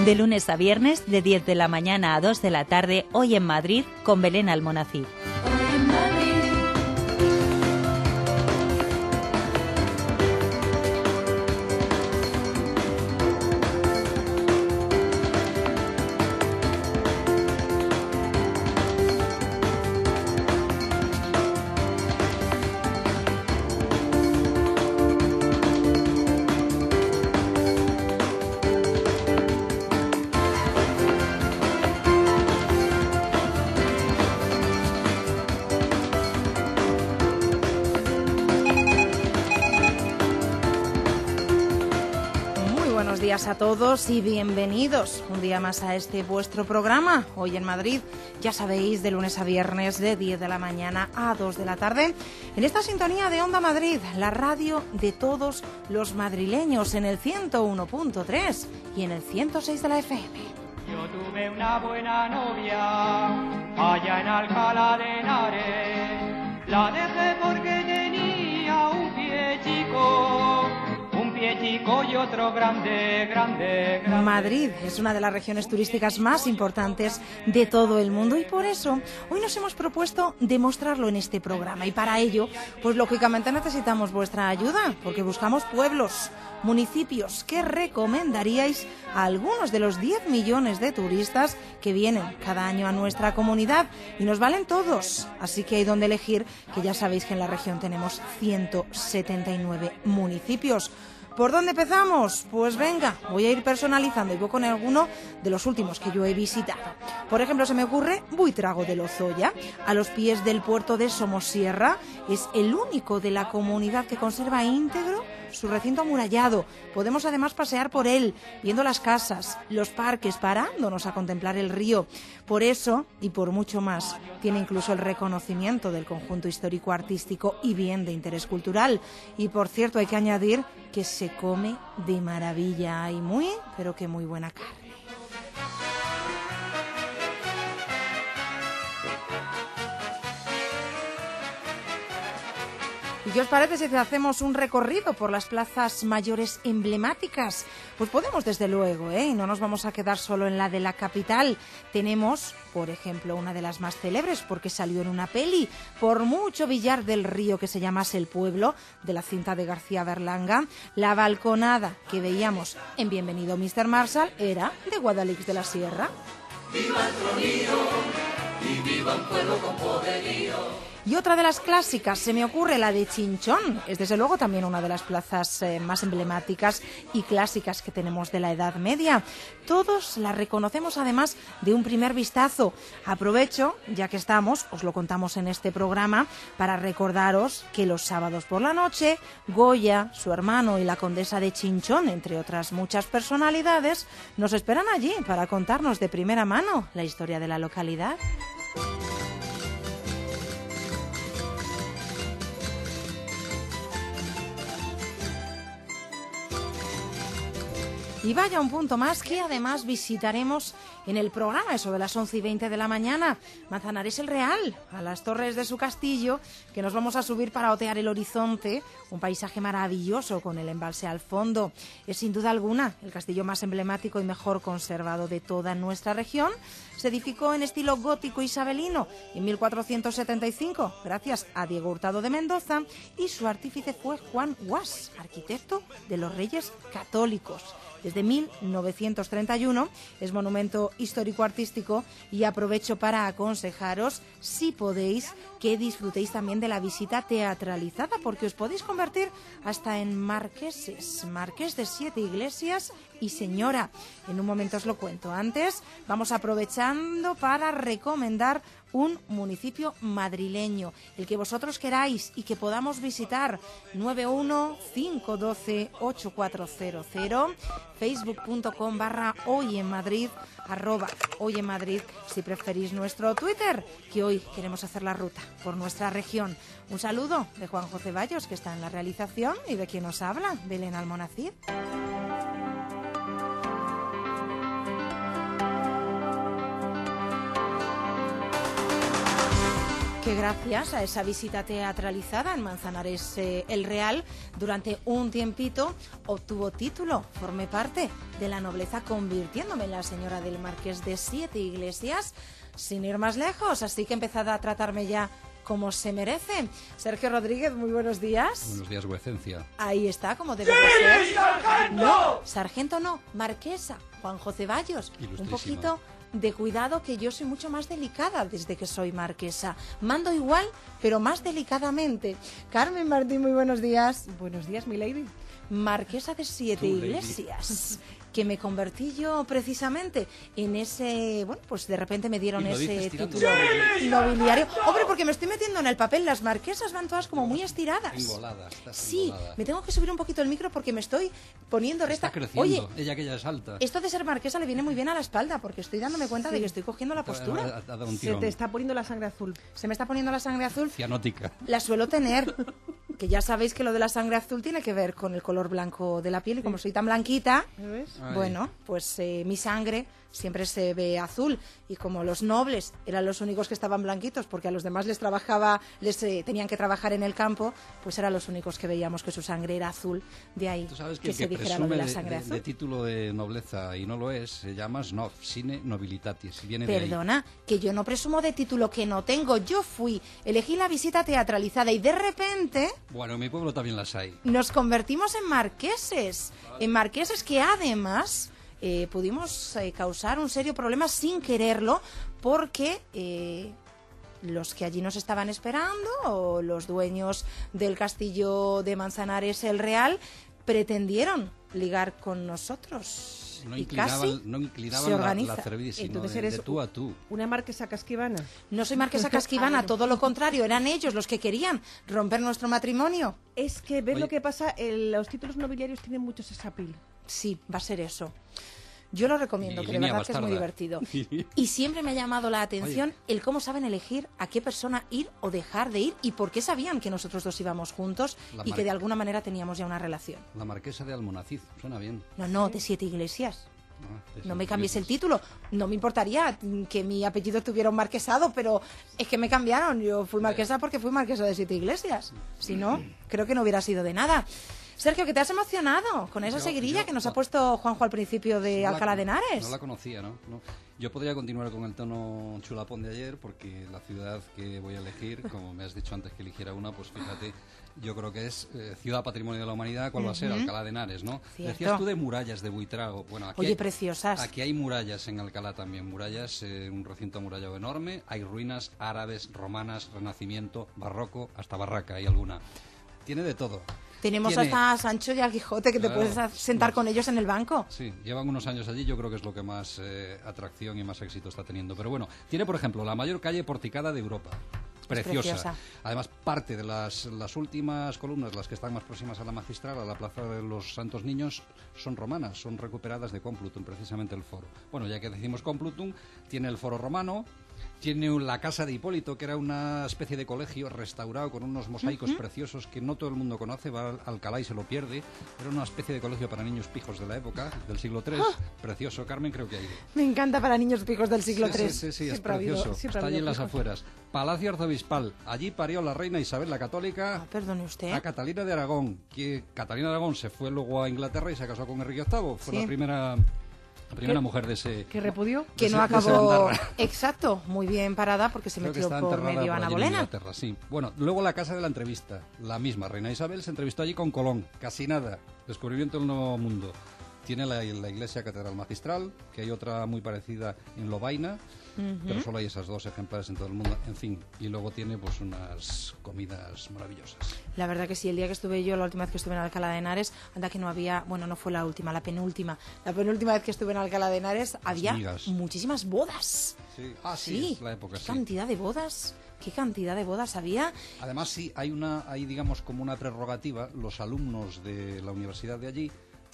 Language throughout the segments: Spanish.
De lunes a viernes, de 10 de la mañana a 2 de la tarde, hoy en Madrid, con Belén Almonacid. Buenos días a todos y bienvenidos un día más a este vuestro programa, hoy en Madrid, ya sabéis, de lunes a viernes de 10 de la mañana a 2 de la tarde, en esta sintonía de Onda Madrid, la radio de todos los madrileños, en el 101.3 y en el 106 de la FM. Yo tuve una buena novia allá en Alcalá de Henares, la dejé porque tenía un pie chico y otro grande. Madrid es una de las regiones turísticas más importantes de todo el mundo y por eso hoy nos hemos propuesto demostrarlo en este programa y para ello, pues lógicamente necesitamos vuestra ayuda porque buscamos pueblos, municipios que recomendaríais a algunos de los 10 millones de turistas que vienen cada año a nuestra comunidad y nos valen todos, así que hay donde elegir, que ya sabéis que en la región tenemos 179 municipios. ¿Por dónde empezamos? Pues venga, voy a ir personalizando y voy con alguno de los últimos que yo he visitado. Por ejemplo, se me ocurre Buitrago de Lozoya, a los pies del puerto de Somosierra. Es el único de la comunidad que conserva íntegro su recinto amurallado. Podemos además pasear por él, viendo las casas, los parques, parándonos a contemplar el río. Por eso, y por mucho más, tiene incluso el reconocimiento del conjunto histórico-artístico y bien de interés cultural. Y por cierto, hay que añadir que se come de maravilla. Hay muy, pero que muy buena carne. ¿Y qué os parece si hacemos un recorrido por las plazas mayores emblemáticas? Pues podemos desde luego, y no nos vamos a quedar solo en la de la capital. Tenemos, por ejemplo, una de las más célebres porque salió en una peli, por mucho Villar del Río que se llamase el pueblo, de la cinta de García Berlanga. La balconada que veíamos en Bienvenido Mr. Marshall era de Guadalix de la Sierra. ¡Viva el tronío! ¡Y viva un pueblo con poderío! Y otra de las clásicas, se me ocurre la de Chinchón. Es desde luego también una de las plazas más emblemáticas y clásicas que tenemos de la Edad Media. Todos la reconocemos además de un primer vistazo. Aprovecho, ya que estamos, os lo contamos en este programa, para recordaros que los sábados por la noche, Goya, su hermano y la condesa de Chinchón, entre otras muchas personalidades, nos esperan allí para contarnos de primera mano la historia de la localidad. Y vaya un punto más que además visitaremos en el programa, eso de las 11:20 de la mañana, Manzanares el Real, a las torres de su castillo, que nos vamos a subir para otear el horizonte, un paisaje maravilloso con el embalse al fondo. Es sin duda alguna el castillo más emblemático y mejor conservado de toda nuestra región. Se edificó en estilo gótico isabelino en 1475, gracias a Diego Hurtado de Mendoza, y su artífice fue Juan Guas, arquitecto de los Reyes Católicos. Desde 1931 es monumento histórico-artístico y aprovecho para aconsejaros, si podéis, que disfrutéis también de la visita teatralizada, porque os podéis convertir hasta en marqueses, marqués de 7 iglesias y señora. En un momento os lo cuento. Antes vamos aprovechando para recomendar un municipio madrileño, el que vosotros queráis y que podamos visitar. 915128400, facebook.com/hoyenmadrid, @hoyenmadrid si preferís nuestro Twitter, que hoy queremos hacer la ruta por nuestra región. Un saludo de Juan José Vallos, que está en la realización, y de quien nos habla, Belén Almonacid. que gracias a esa visita teatralizada en Manzanares el Real, durante un tiempito obtuvo título, formé parte de la nobleza, convirtiéndome en la señora del Marqués de Siete Iglesias, sin ir más lejos, así que empezad a tratarme ya como se merece. Sergio Rodríguez, muy buenos días. Buenos días, vuecencia. Ahí está, como debe de ser. sargento! No, sargento no, marquesa, Juanjo Ceballos. Un Ilustrísima. poquito de cuidado, que yo soy mucho más delicada desde que soy marquesa. Mando igual, pero más delicadamente. Carmen Martín, muy buenos días. Buenos días, mi lady. Marquesa de Siete Tu lady. Iglesias. Que me convertí yo precisamente en ese... Bueno, pues de repente me dieron Y lo ese dices tirando título de nobiliario. Hombre, porque me estoy metiendo en el papel. Las marquesas van todas como muy estiradas. Engolada, estás Sí, engolada. me tengo que subir un poquito el micro porque me estoy poniendo recta. Está creciendo, Oye, ella que ya es alta. esto de ser marquesa le viene muy bien a la espalda, porque estoy dándome cuenta de que estoy cogiendo la postura. Ha dado un Se tirón. te está poniendo la sangre azul. Se me está poniendo la sangre azul. Cianótica. La suelo tener, que ya sabéis que lo de la sangre azul tiene que ver con el color blanco de la piel, y como soy tan blanquita, ¿Ves? Ay. bueno, pues mi sangre siempre se ve azul, y como los nobles eran los únicos que estaban blanquitos, porque a los demás les tenían que trabajar en el campo, pues eran los únicos que veíamos que su sangre era azul. De ahí Tú sabes que que se el que dijera lo de presume la sangre azul. de título de nobleza y no lo es, se llama snob, sine nobilitatis. Viene de ahí. Perdona, que yo no presumo de título que no tengo. Yo elegí la visita teatralizada y de repente Bueno, en mi pueblo también las hay. nos convertimos en marqueses que además pudimos causar un serio problema sin quererlo, porque los que allí nos estaban esperando, o los dueños del castillo de Manzanares el Real, pretendieron ligar con nosotros. No y casi inclinaban se organiza. la cerviz, sino Entonces de eres tú a tú. Una marquesa casquivana. No soy marquesa casquivana, todo lo contrario, eran ellos los que querían romper nuestro matrimonio. Es que, ¿ves Oye. lo que pasa? Los títulos nobiliarios tienen mucho sesapil. Sí, va a ser eso. Yo lo recomiendo, Y que de línea verdad que es muy bastarda. divertido. Y siempre me ha llamado la atención el cómo saben elegir a qué persona ir o dejar de ir, y por qué sabían que nosotros dos íbamos juntos La y que de alguna manera teníamos ya una relación. La marquesa de Almonacid, suena bien. No, de Siete Iglesias. Ah, No me cambies el título. No me importaría que mi apellido tuviera un marquesado, pero es que me cambiaron. Yo fui marquesa porque fui marquesa de Siete Iglesias. Si no, creo que no hubiera sido de nada. Sergio, que te has emocionado con esa seguirilla que nos ha puesto Juanjo al principio de No la- Alcalá de Henares. No la conocía, ¿no? No. Yo podría continuar con el tono chulapón de ayer, porque la ciudad que voy a elegir, como me has dicho antes que eligiera una, pues fíjate, yo creo que es Ciudad Patrimonio de la Humanidad. ¿Cuál va a ser? Alcalá de Henares, ¿no? Cierto. Decías tú de murallas de Buitrago. Bueno, aquí Oye, hay, preciosas. Aquí hay murallas en Alcalá también, murallas, un recinto amurallado enorme, hay ruinas árabes, romanas, renacimiento, barroco, hasta barraca hay alguna. Tiene de todo. Tenemos Tiene- hasta a Sancho y al Quijote, que te Claro. puedes sentar con ellos en el banco. Sí, llevan unos años allí, yo creo que es lo que más atracción y más éxito está teniendo. Pero bueno, tiene, por ejemplo, la mayor calle porticada de Europa. Preciosa. preciosa. Además, parte de las últimas columnas, las que están más próximas a la Magistral, a la Plaza de los Santos Niños, son romanas, son recuperadas de Complutum, precisamente el foro. Bueno, ya que decimos Complutum, tiene el foro romano, tiene la casa de Hipólito, que era una especie de colegio restaurado con unos mosaicos preciosos que no todo el mundo conoce, va a Alcalá y se lo pierde. Era una especie de colegio para niños pijos de la época, del siglo III. Precioso, Carmen, creo que ha ido. Me encanta para niños pijos del siglo III. Sí, es Siempre ha habido- precioso. siempre ha Está allí en habido las pijos. afueras. Palacio Arzobispal. Allí parió la reina Isabel la Católica Ah, perdone usted. a Catalina de Aragón. Que Catalina de Aragón se fue luego a Inglaterra y se casó con Enrique VIII. Fue Sí. la primera mujer de ese... ¿Que repudió? Que no de esa acabó. bandarra. Exacto, muy bien parada, porque se Creo que metió está por enterrada medio por Ana allí en Bolena. Inglaterra, sí. Bueno, luego la casa de la entrevista. La misma reina Isabel se entrevistó allí con Colón. Casi nada. Descubrimiento del Nuevo Mundo. Tiene la iglesia catedral magistral, que hay otra muy parecida en Lovaina, pero solo hay esas dos ejemplares en todo el mundo. En fin, y luego tiene pues unas comidas maravillosas. La verdad que sí, el día que estuve yo, la última vez que estuve en Alcalá de Henares, anda que no había, bueno, no fue la última, la penúltima. La penúltima vez que estuve en Alcalá de Henares había migas. muchísimas bodas. Sí. Ah, sí, es la época, qué sí. cantidad de bodas, qué cantidad de bodas había. Además, sí, hay digamos como una prerrogativa. Los alumnos de la universidad de allí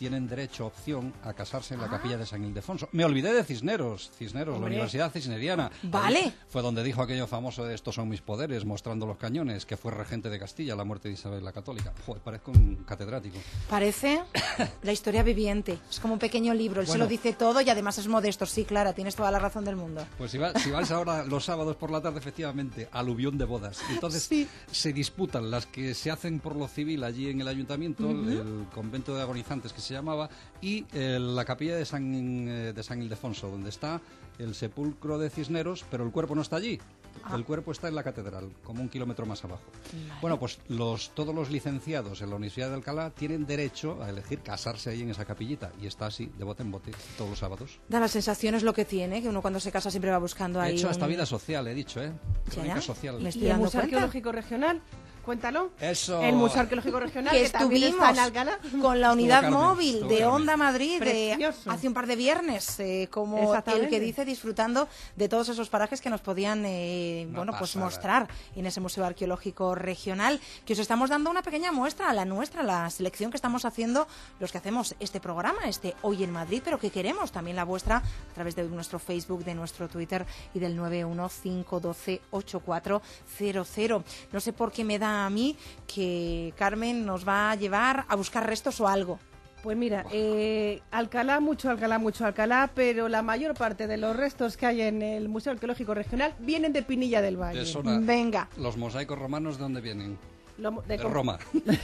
tienen derecho, opción, a casarse en la capilla de San Ildefonso. Me olvidé de Cisneros, la Universidad Cisneriana. Vale. Ahí fue donde dijo aquello famoso de estos son mis poderes, mostrando los cañones, que fue regente de Castilla a la muerte de Isabel la Católica. Joder, parezco un catedrático. Parece la historia viviente. Es como un pequeño libro. Él se lo dice todo y además es modesto. Sí, Clara, tienes toda la razón del mundo. Pues si vais ahora los sábados por la tarde, efectivamente, aluvión de bodas. Entonces se disputan las que se hacen por lo civil allí en el ayuntamiento, el convento de agonizantes que se llamaba, y la capilla de San Ildefonso, donde está el sepulcro de Cisneros, pero el cuerpo no está allí. El cuerpo está en la catedral, como 1 kilómetro más abajo. Vale. Bueno, pues todos los licenciados en la Universidad de Alcalá tienen derecho a elegir casarse ahí en esa capillita, y está así, de bote en bote, todos los sábados. Da la sensación, es lo que tiene, que uno cuando se casa siempre va buscando ahí. He hecho hasta vida social, he dicho, crónica social. ¿Y el Museo Arqueológico Regional? Cuéntalo. Eso. El Museo Arqueológico Regional, que también está en Alcalá. Con la unidad móvil de Onda Madrid hace un par de viernes, como el que dice, disfrutando de todos esos parajes que nos podían pues mostrar en ese Museo Arqueológico Regional, que os estamos dando una pequeña muestra, la selección que estamos haciendo los que hacemos este programa, Hoy en Madrid, pero que queremos también la vuestra a través de nuestro Facebook, de nuestro Twitter y del 915128400. No sé por qué me da a mí que Carmen nos va a llevar a buscar restos o algo. Pues mira, Alcalá, mucho Alcalá, pero la mayor parte de los restos que hay en el Museo Arqueológico Regional vienen de Pinilla del Valle. Venga. ¿Los mosaicos romanos de dónde vienen? De Roma.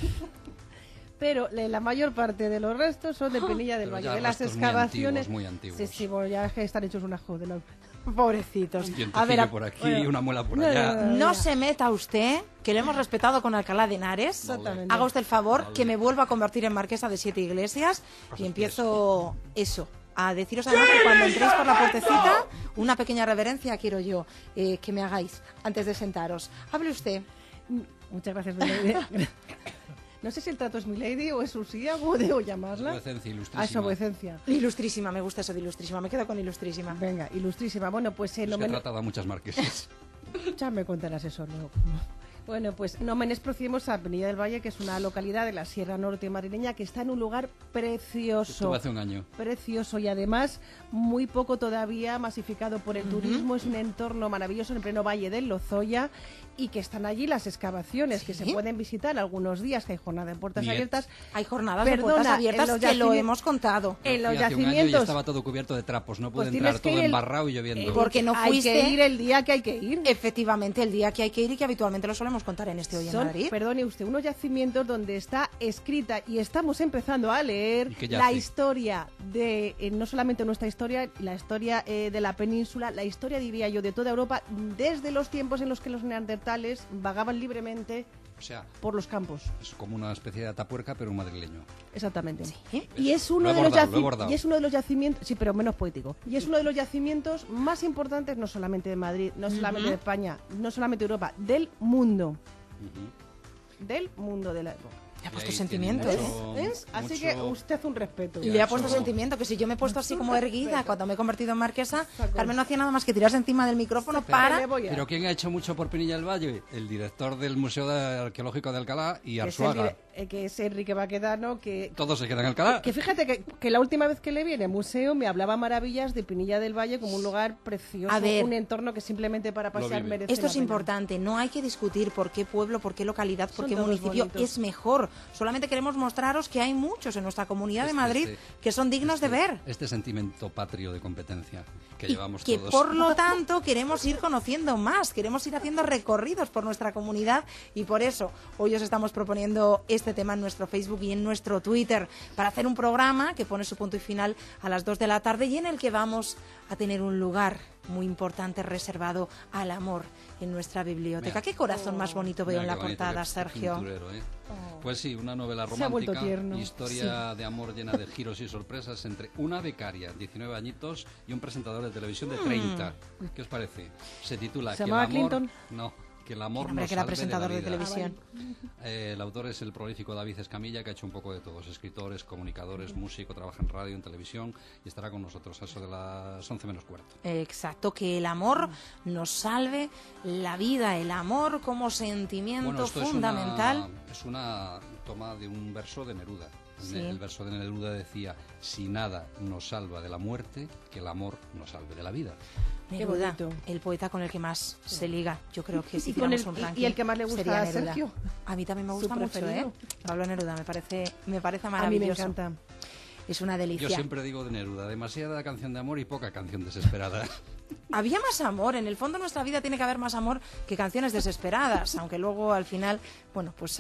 Pero la mayor parte de los restos son de Pinilla del Valle, de las excavaciones muy antiguos. Sí, ya están hechos una joder. Pobrecitos. A ver, por aquí, una muela por allá. No se meta usted, que lo hemos respetado con Alcalá de Henares. Exactamente. Haga usted el favor que me vuelva a convertir en marquesa de 7 iglesias y empiezo a deciros además que cuando entréis por la puertecita, una pequeña reverencia quiero yo que me hagáis antes de sentaros. Hable usted. Muchas gracias, Milady. No sé si el trato es Milady o es Usía, o debo llamarla. Vuecencia, ilustrísima. Su vuecencia. Ilustrísima, me gusta eso de ilustrísima. Me quedo con ilustrísima. Venga, ilustrísima. Bueno, pues que he tratado a muchas marquesas. Ya me contarás eso luego. Bueno, pues no menospreciemos a Pinilla del Valle, que es una localidad de la Sierra Norte madrileña que está en un lugar precioso. Estuve hace un año. Precioso y además muy poco todavía masificado por el turismo. Es un entorno maravilloso en pleno Valle del Lozoya y que están allí las excavaciones que se pueden visitar algunos días, que hay jornada de puertas abiertas. Hay jornadas de puertas abiertas que lo hemos contado. En los yacimientos. yacimientos. Un año y estaba todo cubierto de trapos, no pude entrar, todo embarrado y lloviendo. Porque no fuiste. Hay que ir el día que hay que ir. Efectivamente, el día que hay que ir y que habitamente lo solemos contar en Hoy en Madrid. Perdone usted, unos yacimientos donde está escrita y estamos empezando a leer la historia de, no solamente nuestra historia, la historia de la península, la historia, diría yo, de toda Europa, desde los tiempos en los que los neandertales vagaban libremente por los campos. Es como una especie de Atapuerca, pero un madrileño. Exactamente. ¿Sí? Y es uno de los yacimientos, sí, pero menos poético. Y es uno de los yacimientos más importantes, no solamente de Madrid, no solamente de España, no solamente de Europa, del mundo. Del mundo de la época. Le ha puesto sentimiento, Así que usted un respeto. Y le ha puesto sentimiento, que si yo me he puesto así como erguida cuando me he convertido en marquesa, Carmen no hacía nada más que tirarse encima del micrófono para... Pero ¿quién ha hecho mucho por Pinilla del Valle? El director del Museo Arqueológico de Alcalá y Arzuaga. Que es Enrique Baquedano, que... Todos se quedan en Alcalá. Que fíjate que la última vez que le vi en el museo me hablaba maravillas de Pinilla del Valle como un lugar precioso, un entorno que simplemente para pasear merece Esto es importante, no hay que discutir por qué pueblo, por qué localidad, por qué municipio es mejor. Solamente queremos mostraros que hay muchos en nuestra Comunidad de Madrid que son dignos de ver. Este sentimiento patrio de competencia que y llevamos que todos. Por lo tanto queremos ir conociendo más, queremos ir haciendo recorridos por nuestra comunidad y por eso hoy os estamos proponiendo este tema en nuestro Facebook y en nuestro Twitter para hacer un programa que pone su punto y final a las 2 de la tarde y en el que vamos a tener un lugar muy importante reservado al amor en nuestra biblioteca. Mira, qué corazón más bonito veo en la portada, Sergio. Pues sí, una novela romántica, historia de amor llena de giros y sorpresas entre una becaria, 19 añitos, y un presentador de televisión de 30. ¿Qué os parece? Se titula ¿Se llamaba Clinton? No. Que el amor nos que era presentador de televisión. El autor es el prolífico David Escamilla, que ha hecho un poco de todos: escritores, comunicadores, músico, trabaja en radio, en televisión, y estará con nosotros a eso de las 11 menos cuarto. Exacto, que el amor nos salve la vida, el amor como sentimiento fundamental. Es una toma de un verso de Neruda. Sí. El verso de Neruda decía: si nada nos salva de la muerte, que el amor nos salve de la vida. Neruda, el poeta con el que más se liga. Yo creo que si hiciéramos un ranking, y el que más le gusta a Sergio. A mí también me gusta mucho, Pablo Neruda, me parece maravilloso. A mí me encanta. Es una delicia. Yo siempre digo de Neruda: demasiada canción de amor y poca canción desesperada. Había más amor, en el fondo de nuestra vida tiene que haber más amor que canciones desesperadas, aunque luego al final, bueno, pues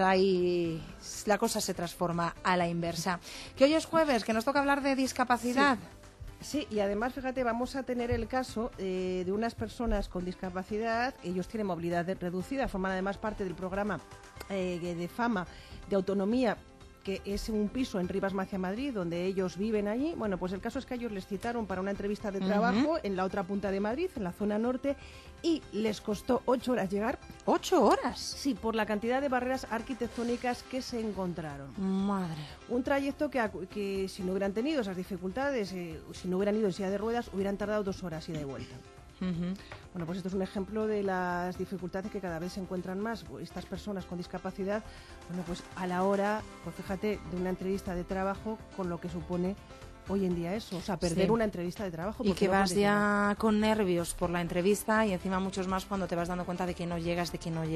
la cosa se transforma a la inversa. Que hoy es jueves, que nos toca hablar de discapacidad. Sí, y además, fíjate, vamos a tener el caso de unas personas con discapacidad. Ellos tienen movilidad reducida, forman además parte del programa de Fama de Autonomía, que es un piso en Rivas Macia, Madrid, donde ellos viven allí. Bueno, pues el caso es que ellos les citaron para una entrevista de trabajo en la otra punta de Madrid, en la zona norte, y les costó 8 horas llegar. ¿8 horas? Sí, por la cantidad de barreras arquitectónicas que se encontraron. Madre. Un trayecto que si no hubieran tenido esas dificultades, si no hubieran ido en silla de ruedas, hubieran tardado 2 horas ida y vuelta. Bueno, pues esto es un ejemplo de las dificultades que cada vez se encuentran más estas personas con discapacidad. Bueno, pues a la hora, pues fíjate, de una entrevista de trabajo, con lo que supone hoy en día eso, o sea, perder una entrevista de trabajo. Y que vas ya con nervios por la entrevista y encima muchos más cuando te vas dando cuenta de que no llegas, de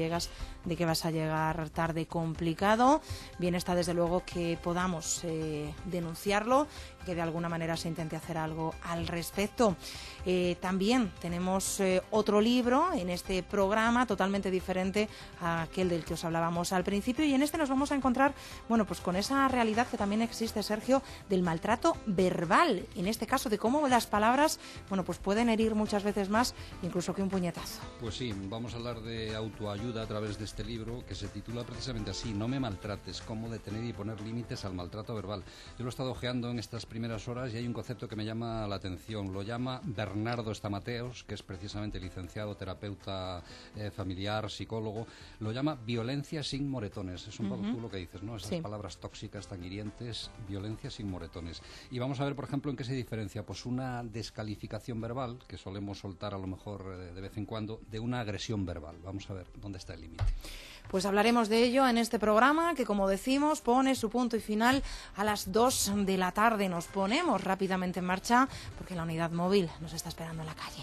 que vas a llegar tarde, complicado. Bien está desde luego que podamos denunciarlo, que de alguna manera se intente hacer algo al respecto. También tenemos otro libro en este programa totalmente diferente a aquel del que os hablábamos al principio, y en este nos vamos a encontrar, bueno, pues con esa realidad que también existe, Sergio, del maltrato verbal, en este caso de cómo las palabras, bueno, pues pueden herir muchas veces más incluso que un puñetazo. Pues sí, vamos a hablar de autoayuda a través de este libro que se titula precisamente así: No me maltrates, cómo detener y poner límites al maltrato verbal. Yo lo he estado ojeando en estas primeras horas y hay un concepto que me llama la atención. Lo llama Bernardo Estamateos, que es precisamente licenciado, terapeuta familiar, psicólogo. Lo llama violencia sin moretones. Es un poco tú lo que dices, ¿no? Esas palabras tóxicas tan hirientes, violencia sin moretones. Y vamos a ver, por ejemplo, en qué se diferencia pues una descalificación verbal, que solemos soltar a lo mejor de vez en cuando, de una agresión verbal. Vamos a ver dónde está el límite. Pues hablaremos de ello en este programa que, como decimos, pone su punto y final a las 2 de la tarde. Nos ponemos rápidamente en marcha porque la unidad móvil nos está esperando en la calle.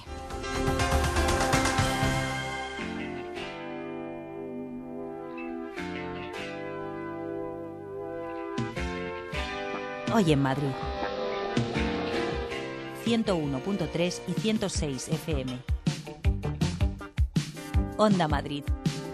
Hoy en Madrid. 101.3 y 106 FM. Onda Madrid.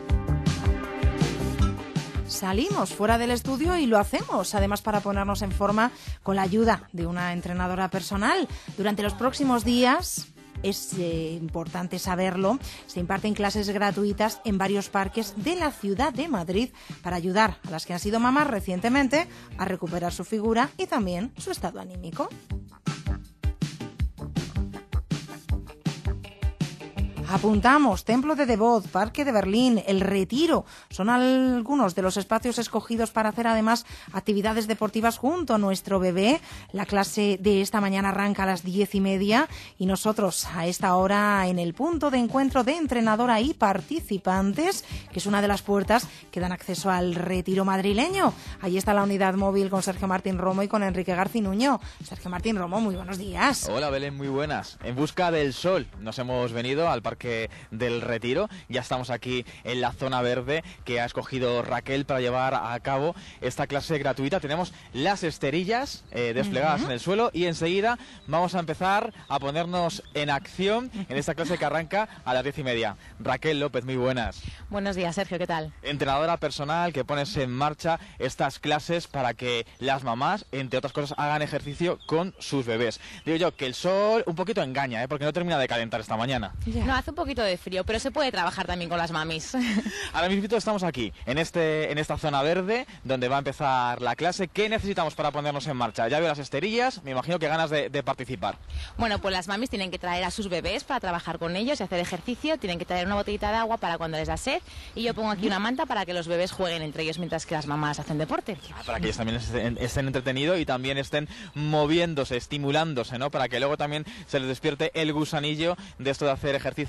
Salimos fuera del estudio y lo hacemos, además, para ponernos en forma con la ayuda de una entrenadora personal. Durante los próximos días, es importante saberlo, se imparten clases gratuitas en varios parques de la ciudad de Madrid para ayudar a las que han sido mamás recientemente a recuperar su figura y también su estado anímico. Apuntamos: Templo de Devot, Parque de Berlín, El Retiro. Son algunos de los espacios escogidos para hacer además actividades deportivas junto a nuestro bebé. La clase de esta mañana arranca a las 10:30 y nosotros a esta hora en el punto de encuentro de entrenadora y participantes, que es una de las puertas que dan acceso al Retiro madrileño. Allí está la unidad móvil con Sergio Martín Romo y con Enrique Garcinuño. Sergio Martín Romo, muy buenos días. Hola Belén, muy buenas. En busca del sol nos hemos venido al Parque del Retiro. Ya estamos aquí en la zona verde que ha escogido Raquel para llevar a cabo esta clase gratuita. Tenemos las esterillas desplegadas en el suelo y enseguida vamos a empezar a ponernos en acción en esta clase que arranca a las 10:30. Raquel López, muy buenas. Buenos días, Sergio, ¿qué tal? Entrenadora personal que pones en marcha estas clases para que las mamás, entre otras cosas, hagan ejercicio con sus bebés. Digo yo que el sol un poquito engaña, porque no termina de calentar esta mañana. No, hace un poquito de frío, pero se puede trabajar también con las mamis. Ahora mismo estamos aquí, en esta zona verde, donde va a empezar la clase. ¿Qué necesitamos para ponernos en marcha? Ya veo las esterillas, me imagino que ganas de participar. Bueno, pues las mamis tienen que traer a sus bebés para trabajar con ellos y hacer ejercicio, tienen que traer una botellita de agua para cuando les da sed, y yo pongo aquí una manta para que los bebés jueguen entre ellos mientras que las mamás hacen deporte. Para que ellos también estén entretenidos y también estén moviéndose, estimulándose, ¿no? Para que luego también se les despierte el gusanillo de esto de hacer ejercicio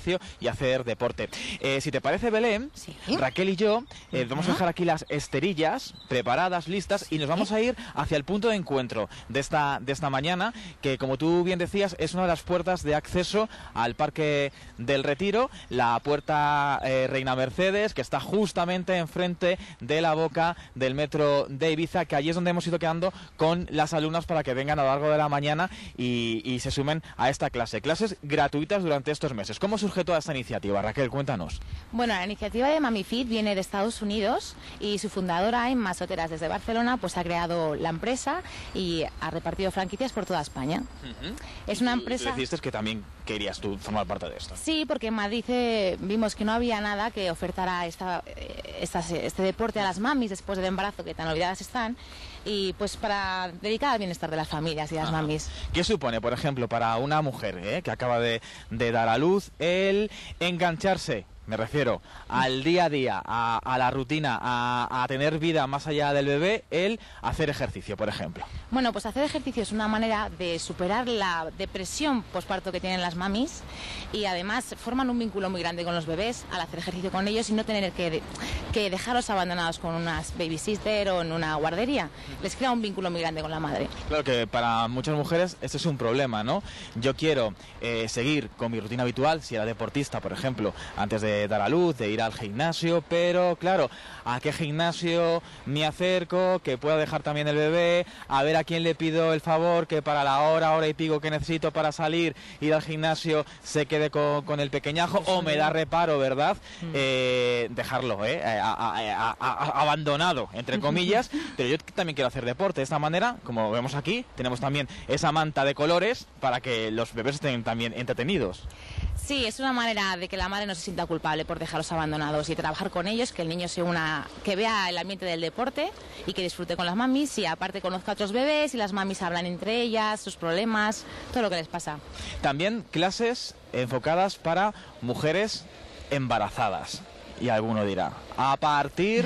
ejercicio y hacer deporte. Si te parece, Belén, ¿Sí? Raquel y yo vamos a dejar aquí las esterillas preparadas, listas, y nos vamos a ir hacia el punto de encuentro de esta mañana, que como tú bien decías es una de las puertas de acceso al Parque del Retiro, la puerta Reina Mercedes, que está justamente enfrente de la boca del metro de Ibiza, que allí es donde hemos ido quedando con las alumnas para que vengan a lo largo de la mañana y se sumen a esta clase. Clases gratuitas durante estos meses. ¿Cómo surge toda esta iniciativa? Raquel, cuéntanos. Bueno, la iniciativa de MamiFit viene de Estados Unidos y su fundadora, Emma Soteras, desde Barcelona, pues ha creado la empresa y ha repartido franquicias por toda España. Es una empresa... Tú dijiste que también querías tú formar parte de esto. Sí, porque en Madrid vimos que no había nada que ofertara este deporte a las mamis después del embarazo, que tan olvidadas están, y pues para dedicar al bienestar de las familias y las mamis. ¿Qué supone, por ejemplo, para una mujer que acaba de dar a luz el engancharse? Me refiero al día a día, a la rutina, a tener vida más allá del bebé, el hacer ejercicio, por ejemplo. Bueno, pues hacer ejercicio es una manera de superar la depresión posparto que tienen las mamis, y además forman un vínculo muy grande con los bebés al hacer ejercicio con ellos y no tener que dejarlos abandonados con unas babysitter o en una guardería. Les crea un vínculo muy grande con la madre. Claro que para muchas mujeres este es un problema, ¿no? Yo quiero seguir con mi rutina habitual, si era deportista, por ejemplo, antes de dar a luz, de ir al gimnasio, pero claro, ¿a qué gimnasio me acerco? Que pueda dejar también el bebé, a ver a quién le pido el favor que para la hora y pico que necesito para salir, ir al gimnasio, se quede con el pequeñajo, o me da reparo, ¿verdad? Dejarlo, abandonado, entre comillas, pero yo también quiero hacer deporte. De esta manera, como vemos aquí, tenemos también esa manta de colores para que los bebés estén también entretenidos. Sí, es una manera de que la madre no se sienta culpable por dejarlos abandonados y trabajar con ellos, que el niño se una, que vea el ambiente del deporte y que disfrute con las mamis, y aparte conozca a otros bebés y las mamis hablan entre ellas, sus problemas, todo lo que les pasa. También clases enfocadas para mujeres embarazadas. Y alguno dirá, ¿a partir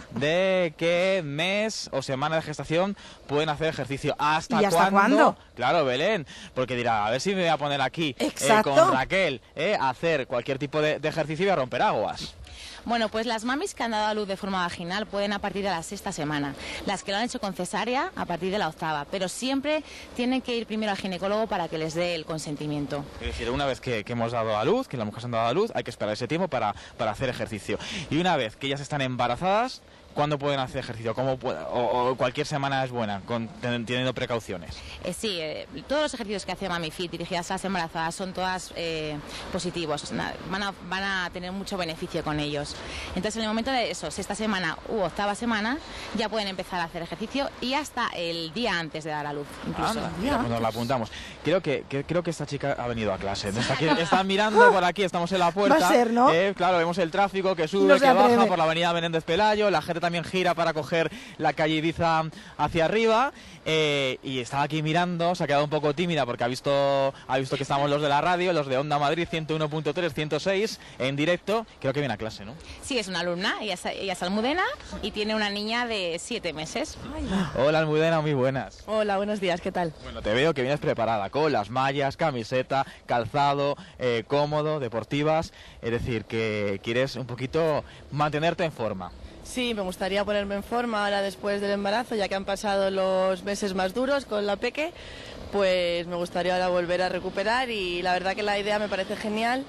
de qué mes o semana de gestación pueden hacer ejercicio? ¿Hasta cuándo? Claro, Belén, porque dirá, a ver si me voy a poner aquí con Raquel a hacer cualquier tipo de ejercicio y a romper aguas. Bueno, pues las mamis que han dado a luz de forma vaginal pueden a partir de la 6ª semana. Las que lo han hecho con cesárea a partir de la 8ª. Pero siempre tienen que ir primero al ginecólogo para que les dé el consentimiento. Es decir, una vez que hemos dado a luz, que las mujeres han dado a luz, hay que esperar ese tiempo para hacer ejercicio. Y una vez que ellas están embarazadas, ¿cuándo pueden hacer ejercicio? ¿O cualquier semana es buena, teniendo precauciones? Sí, todos los ejercicios que hace MamiFit dirigidas a las embarazadas son todas positivos. Van a tener mucho beneficio con ellos. Entonces, en el momento de eso, 6ª semana u 8ª semana, ya pueden empezar a hacer ejercicio, y hasta el día antes de dar a luz, incluso. Pues nos la apuntamos. Creo que esta chica ha venido a clase. Están mirando por aquí, estamos en la puerta. Va a ser, ¿no? Claro, vemos el tráfico que sube, que baja por la avenida Menéndez Pelayo, la gente también gira para coger la calle Ibiza hacia arriba, y estaba aquí mirando, se ha quedado un poco tímida porque ha visto que estamos los de la radio, los de Onda Madrid 101.3, 106 en directo. Creo que viene a clase, ¿no? Sí, es una alumna, ella es Almudena y tiene una niña de 7 meses. Hola, Almudena, muy buenas. Hola, buenos días, ¿qué tal? Bueno, te veo que vienes preparada con las mallas, camiseta, calzado, cómodo, deportivas, es decir, que quieres un poquito mantenerte en forma. Sí, me gustaría ponerme en forma ahora después del embarazo, ya que han pasado los meses más duros con la peque, pues me gustaría ahora volver a recuperar, y la verdad que la idea me parece genial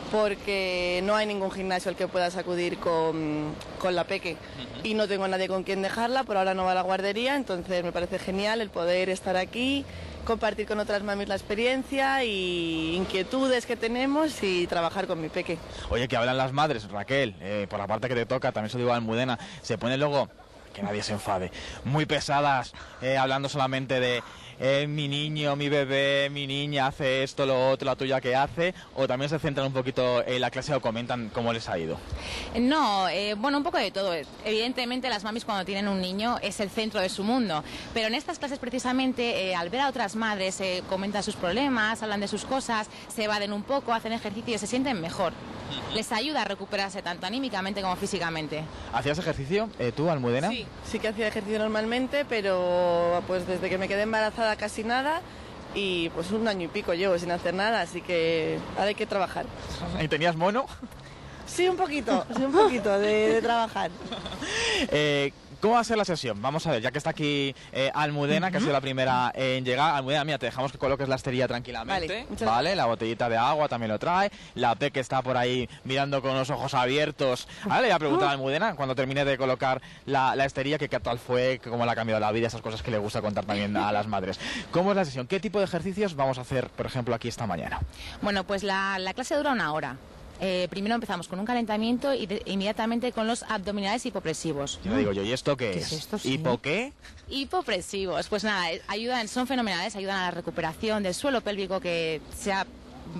porque no hay ningún gimnasio al que puedas acudir con la peque y no tengo a nadie con quien dejarla, por ahora no va a la guardería, entonces me parece genial el poder estar aquí, compartir con otras mamis la experiencia y inquietudes que tenemos y trabajar con mi peque. Oye, que hablan las madres, Raquel, por la parte que te toca, también se lo digo a Almudena, se pone luego, que nadie se enfade, muy pesadas, hablando solamente de mi niño, mi bebé, mi niña hace esto, lo otro, la tuya que hace, o también se centran un poquito en la clase o comentan cómo les ha ido. No, bueno, un poco de todo. Evidentemente las mamis cuando tienen un niño es el centro de su mundo, pero en estas clases precisamente al ver a otras madres comentan sus problemas, hablan de sus cosas, se evaden un poco, hacen ejercicio y se sienten mejor. Les ayuda a recuperarse tanto anímicamente como físicamente. ¿Hacías ejercicio tú, Almudena? Sí que hacía ejercicio normalmente, pero pues desde que me quedé embarazada casi nada, y pues 1 año y pico llevo sin hacer nada, así que ahora hay que trabajar. ¿Y tenías mono? Sí, un poquito de trabajar. ¿Cómo va a ser la sesión? Vamos a ver, ya que está aquí Almudena, que ha sido la primera en llegar. Almudena, mira, te dejamos que coloques la esterilla tranquilamente. Vale, la botellita de agua también lo trae. La P que está por ahí mirando con los ojos abiertos. Vale, le voy a preguntar a Almudena, cuando termine de colocar la esterilla, que qué tal fue, cómo le ha cambiado la vida, esas cosas que le gusta contar también a las madres. ¿Cómo es la sesión? ¿Qué tipo de ejercicios vamos a hacer, por ejemplo, aquí esta mañana? Bueno, pues la clase dura 1 hora. Primero empezamos con un calentamiento y inmediatamente con los abdominales hipopresivos. Yo le digo yo, ¿y esto qué es? Esto? ¿Hipo qué? Hipopresivos. Pues nada, son fenomenales, ayudan a la recuperación del suelo pélvico que se ha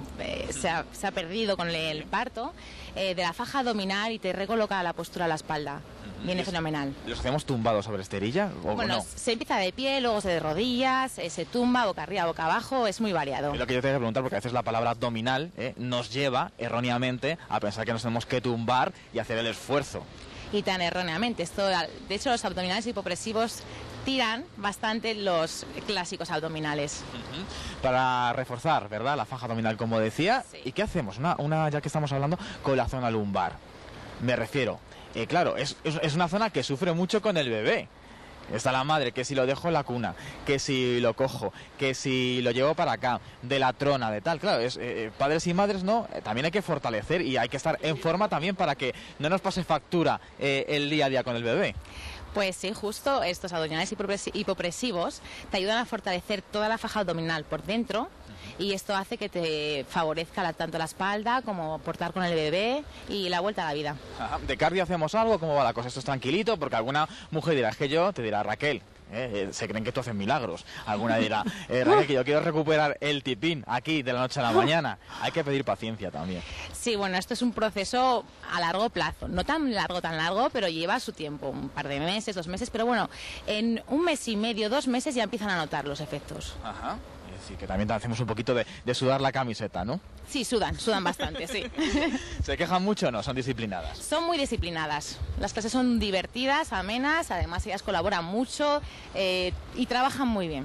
perdido con el parto, de la faja abdominal, y te recoloca la postura de la espalda. Viene fenomenal. ¿Los hacemos tumbados sobre esterilla o bueno, no? Se empieza de pie, luego de rodillas, se tumba, boca arriba, boca abajo, es muy variado. Es lo que yo te voy a preguntar, porque a veces la palabra abdominal nos lleva erróneamente a pensar que nos tenemos que tumbar y hacer el esfuerzo. Y tan erróneamente. De hecho, los abdominales hipopresivos tiran bastante los clásicos abdominales. Para reforzar, ¿verdad?, la faja abdominal, como decía. Sí. ¿Y qué hacemos? Ya que estamos hablando, con la zona lumbar. Me refiero, claro, es una zona que sufre mucho con el bebé. Está la madre, que si lo dejo en la cuna, que si lo cojo, que si lo llevo para acá, de la trona, de tal. Claro, padres y madres, ¿no? También hay que fortalecer y hay que estar en forma también para que no nos pase factura el día a día con el bebé. Pues sí, justo estos abdominales hipopresivos te ayudan a fortalecer toda la faja abdominal por dentro, y esto hace que te favorezca tanto la espalda como portar con el bebé y la vuelta a la vida. Ajá. ¿De cardio hacemos algo? ¿Cómo va la cosa? Esto es tranquilito, porque alguna mujer dirá, es que yo, te dirá, Raquel, se creen que tú haces milagros. Alguna dirá, Raquel, que yo quiero recuperar el tipín aquí de la noche a la mañana. Hay que pedir paciencia también. Sí, bueno, esto es un proceso a largo plazo. No tan largo, pero lleva su tiempo. Un par de meses, 2 meses. Pero bueno, en 1 mes y medio, 2 meses ya empiezan a notar los efectos. Ajá. Es decir, que también hacemos un poquito de sudar la camiseta, ¿no? Sí, sudan bastante, sí. ¿Se quejan mucho o no? ¿Son disciplinadas? Son muy disciplinadas. Las clases son divertidas, amenas, además ellas colaboran mucho y trabajan muy bien.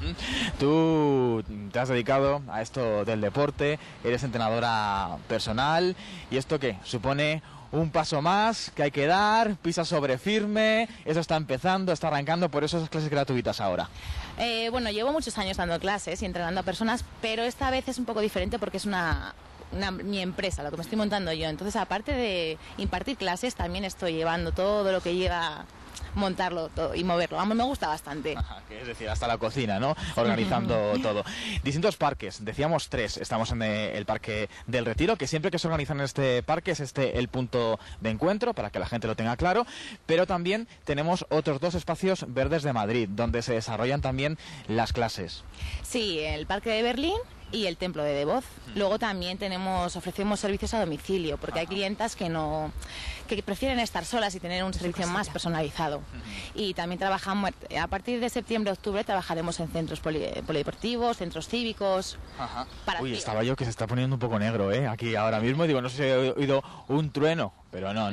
Tú te has dedicado a esto del deporte, eres entrenadora personal, ¿y esto qué? Supone un paso más que hay que dar, pisa sobre firme, eso está empezando, está arrancando, por eso esas clases gratuitas ahora. Bueno, llevo muchos años dando clases y entrenando a personas, pero esta vez es un poco diferente porque es mi empresa, lo que me estoy montando yo. Entonces, aparte de impartir clases, también estoy llevando todo lo que llega, montarlo todo y moverlo. Vamos, me gusta bastante. Ajá, que es decir, hasta la cocina, ¿no? Organizando todo. Distintos parques, decíamos 3. Estamos en el Parque del Retiro, que siempre que se organizan en este parque es el punto de encuentro, para que la gente lo tenga claro. Pero también tenemos otros 2 espacios verdes de Madrid, donde se desarrollan también las clases. Sí, el Parque de Berlín y el Templo de Devoz. Luego también ofrecemos servicios a domicilio, porque hay clientas que prefieren estar solas y tener un servicio más personalizado. Y también trabajamos, a partir de septiembre-octubre, trabajaremos en centros polideportivos, centros cívicos. Ajá. Uy, estaba yo que se está poniendo un poco negro, aquí ahora mismo. Digo, no sé si he oído un trueno, pero no.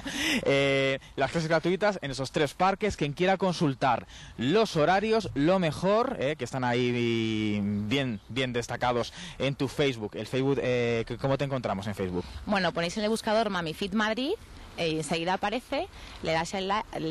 Las clases gratuitas en esos 3 parques. Quien quiera consultar los horarios, lo mejor, que están ahí bien destacados en tu Facebook. El Facebook, ¿cómo te encontramos en Facebook? Bueno, ponéis en el buscador MamiFit Madrid, enseguida aparece, le dais al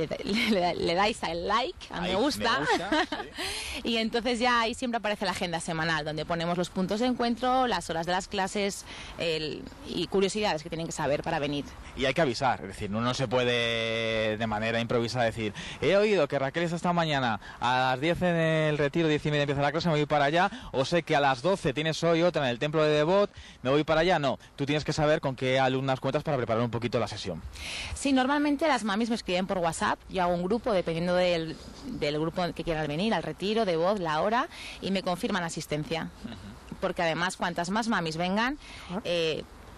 like, a me gusta, sí. Y entonces ya ahí siempre aparece la agenda semanal, donde ponemos los puntos de encuentro, las horas de las clases y curiosidades que tienen que saber para venir. Y hay que avisar, es decir, no se puede de manera improvisada decir, he oído que Raquel está esta mañana a las 10 en el Retiro, 10:30 empieza la clase, me voy para allá, o sé que a las 12 tienes hoy otra en el Templo de Devoz, me voy para allá. No, tú tienes que saber con qué alumnas cuentas para preparar un poquito la sesión. Sí, normalmente las mamis me escriben por WhatsApp, yo hago un grupo dependiendo del grupo que quieran venir, al retiro, de voz, la hora, y me confirman asistencia. Porque además, cuantas más mamis vengan,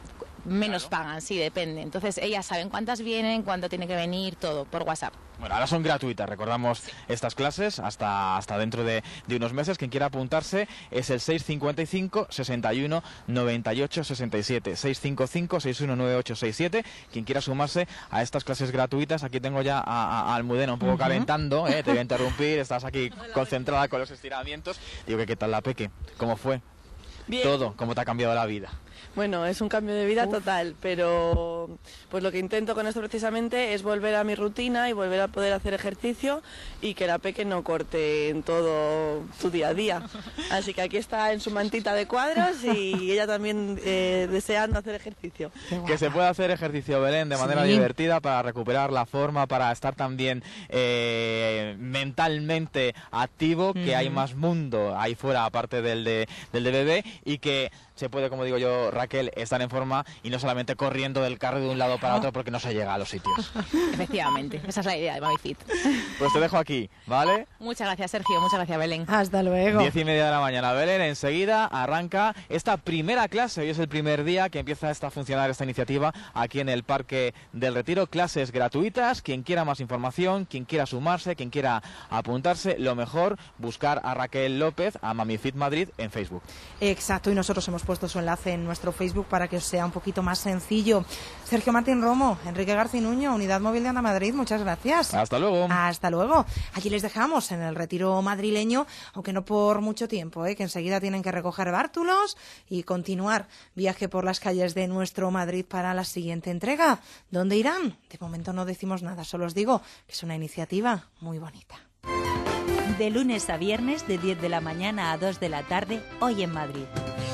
menos pagan, sí, depende. Entonces ellas saben cuántas vienen, cuánto tiene que venir, todo, por WhatsApp. Bueno, ahora son gratuitas, recordamos estas clases hasta dentro de unos meses. Quien quiera apuntarse es el 655 61 98 67, 655 61 98 67. Quien quiera sumarse a estas clases gratuitas, aquí tengo ya a Almudena un poco calentando, te voy a interrumpir, estás aquí concentrada con los estiramientos. Digo, ¿qué tal la peque? ¿Cómo fue? Bien. Todo, ¿cómo te ha cambiado la vida? Bueno, es un cambio de vida total, pero pues lo que intento con esto precisamente es volver a mi rutina y volver a poder hacer ejercicio y que la peque no corte en todo su día a día. Así que aquí está en su mantita de cuadros y ella también deseando hacer ejercicio. Que se pueda hacer ejercicio, Belén, de manera divertida para recuperar la forma, para estar también mentalmente activo, que hay más mundo ahí fuera aparte del de bebé y que se puede, como digo yo, Raquel, estar en forma y no solamente corriendo del carro de un lado para otro porque no se llega a los sitios. Efectivamente, esa es la idea de MamiFit. Pues te dejo aquí, ¿vale? Muchas gracias, Sergio, muchas gracias, Belén. Hasta luego. 10:30 de la mañana, Belén. Enseguida arranca esta primera clase. Hoy es el primer día que empieza a funcionar esta iniciativa aquí en el Parque del Retiro. Clases gratuitas. Quien quiera más información, quien quiera sumarse, quien quiera apuntarse, lo mejor, buscar a Raquel López, a MamiFit Madrid en Facebook. Exacto, y nosotros hemos puesto su enlace en nuestro Facebook para que os sea un poquito más sencillo. Sergio Martín Romo, Enrique Garcinuño, Unidad Móvil de Anda Madrid, muchas gracias. Hasta luego. Hasta luego. Aquí les dejamos en el retiro madrileño, aunque no por mucho tiempo, que enseguida tienen que recoger bártulos y continuar viaje por las calles de nuestro Madrid para la siguiente entrega. ¿Dónde irán? De momento no decimos nada, solo os digo que es una iniciativa muy bonita. De lunes a viernes, de 10 de la mañana a 2 de la tarde, hoy en Madrid.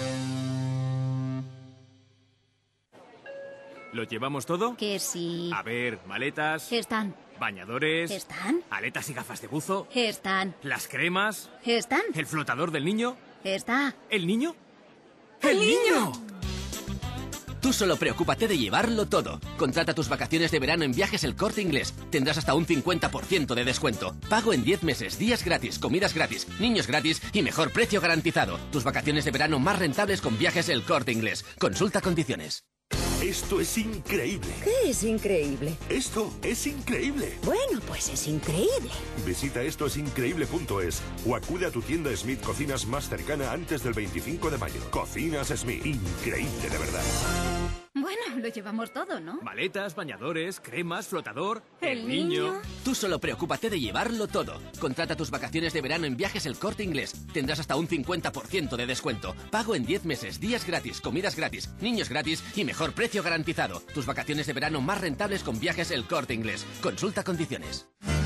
¿Lo llevamos todo? Que sí. A ver, maletas. Están. Bañadores. Están. Aletas y gafas de buzo. Están. Las cremas. Están. ¿El flotador del niño? Está. ¿El niño? ¡El niño! Tú solo preocúpate de llevarlo todo. Contrata tus vacaciones de verano en Viajes El Corte Inglés. Tendrás hasta un 50% de descuento. Pago en 10 meses, días gratis, comidas gratis, niños gratis y mejor precio garantizado. Tus vacaciones de verano más rentables con Viajes El Corte Inglés. Consulta condiciones. Esto es increíble. ¿Qué es increíble? Esto es increíble. Bueno, pues es increíble. Visita estoesincreíble.es o acude a tu tienda Smith Cocinas más cercana antes del 25 de mayo. Cocinas Smith. Increíble de verdad. Bueno, lo llevamos todo, ¿no? Maletas, bañadores, cremas, flotador. ¿El niño? Tú solo preocúpate de llevarlo todo. Contrata tus vacaciones de verano en Viajes El Corte Inglés. Tendrás hasta un 50% de descuento. Pago en 10 meses, días gratis, comidas gratis, niños gratis y mejor precio garantizado. Tus vacaciones de verano más rentables con Viajes El Corte Inglés. Consulta condiciones.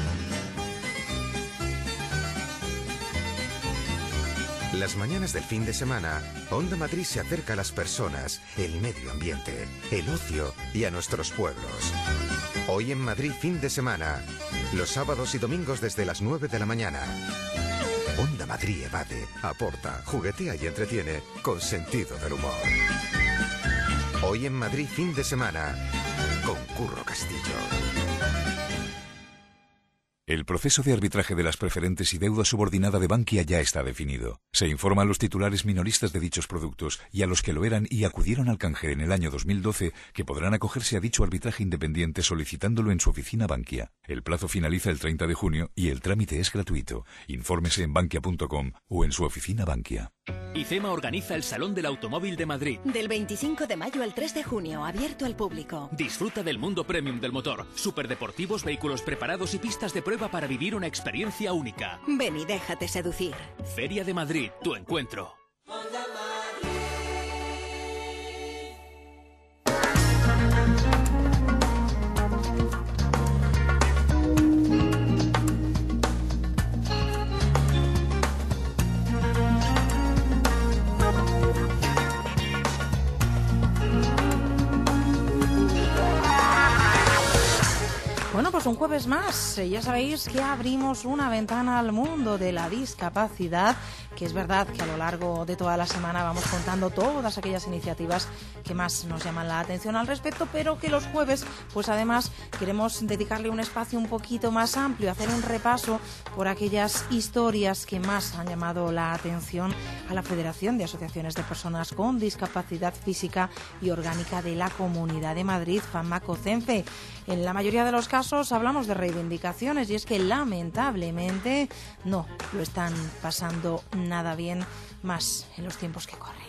Las mañanas del fin de semana, Onda Madrid se acerca a las personas, el medio ambiente, el ocio y a nuestros pueblos. Hoy en Madrid fin de semana, los sábados y domingos desde las 9 de la mañana. Onda Madrid evade, aporta, juguetea y entretiene con sentido del humor. Hoy en Madrid fin de semana, con Curro Castillo. El proceso de arbitraje de las preferentes y deuda subordinada de Bankia ya está definido. Se informa a los titulares minoristas de dichos productos y a los que lo eran y acudieron al canje en el año 2012 que podrán acogerse a dicho arbitraje independiente solicitándolo en su oficina Bankia. El plazo finaliza el 30 de junio y el trámite es gratuito. Infórmese en bankia.com o en su oficina Bankia. IFEMA organiza el Salón del Automóvil de Madrid. Del 25 de mayo al 3 de junio, abierto al público. Disfruta del mundo premium del motor, superdeportivos, vehículos preparados y pistas de prueba para vivir una experiencia única. Ven y déjate seducir. Feria de Madrid, tu encuentro. Bueno, pues un jueves más. Ya sabéis que abrimos una ventana al mundo de la discapacidad que es verdad que a lo largo de toda la semana vamos contando todas aquellas iniciativas que más nos llaman la atención al respecto, pero que los jueves, pues además queremos dedicarle un espacio un poquito más amplio, hacer un repaso por aquellas historias que más han llamado la atención a la Federación de Asociaciones de Personas con Discapacidad Física y Orgánica de la Comunidad de Madrid, FAMACO-CENFE. En la mayoría de los casos hablamos de reivindicaciones y es que lamentablemente no lo están pasando nada bien, más en los tiempos que corren.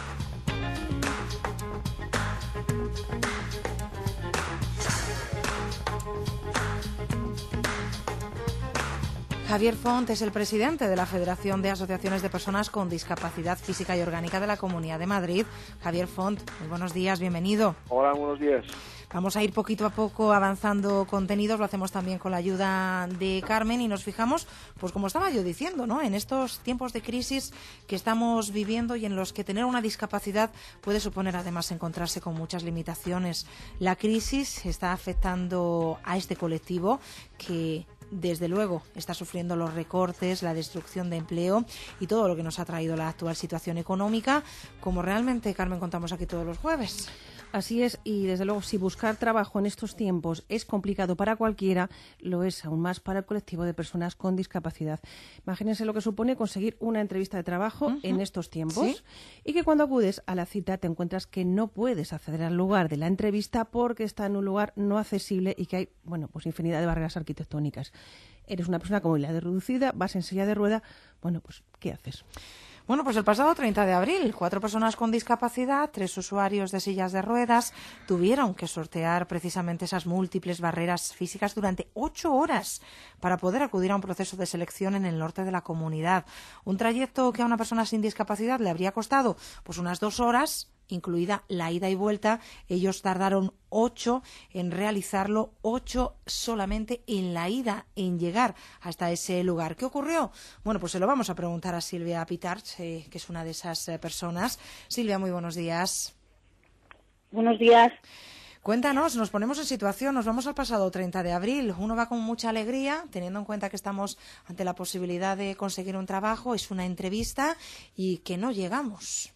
Javier Font es el presidente de la Federación de Asociaciones de Personas con Discapacidad Física y Orgánica de la Comunidad de Madrid. Javier Font, muy buenos días, bienvenido. Hola, buenos días. Vamos a ir poquito a poco avanzando contenidos, lo hacemos también con la ayuda de Carmen y nos fijamos, pues como estaba yo diciendo, ¿no?, en estos tiempos de crisis que estamos viviendo y en los que tener una discapacidad puede suponer además encontrarse con muchas limitaciones. La crisis está afectando a este colectivo que desde luego está sufriendo los recortes, la destrucción de empleo y todo lo que nos ha traído la actual situación económica, como realmente, Carmen, contamos aquí todos los jueves. Así es, y desde luego si buscar trabajo en estos tiempos es complicado para cualquiera, lo es aún más para el colectivo de personas con discapacidad. Imagínense lo que supone conseguir una entrevista de trabajo en estos tiempos, ¿sí?, y que cuando acudes a la cita te encuentras que no puedes acceder al lugar de la entrevista porque está en un lugar no accesible y que hay, bueno, pues infinidad de barreras arquitectónicas. Eres una persona con movilidad reducida, vas en silla de rueda, bueno, pues ¿qué haces? Bueno, pues el pasado 30 de abril, 4 personas con discapacidad, 3 usuarios de sillas de ruedas, tuvieron que sortear precisamente esas múltiples barreras físicas durante 8 horas para poder acudir a un proceso de selección en el norte de la comunidad. Un trayecto que a una persona sin discapacidad le habría costado pues unas 2 horas, incluida la ida y vuelta. Ellos tardaron 8 en realizarlo, 8 solamente en la ida, en llegar hasta ese lugar. ¿Qué ocurrió? Bueno, pues se lo vamos a preguntar a Silvia Pitarch, que es una de esas personas. Silvia, muy buenos días. Buenos días. Cuéntanos, nos ponemos en situación, nos vamos al pasado 30 de abril. Uno va con mucha alegría, teniendo en cuenta que estamos ante la posibilidad de conseguir un trabajo, es una entrevista y que no llegamos.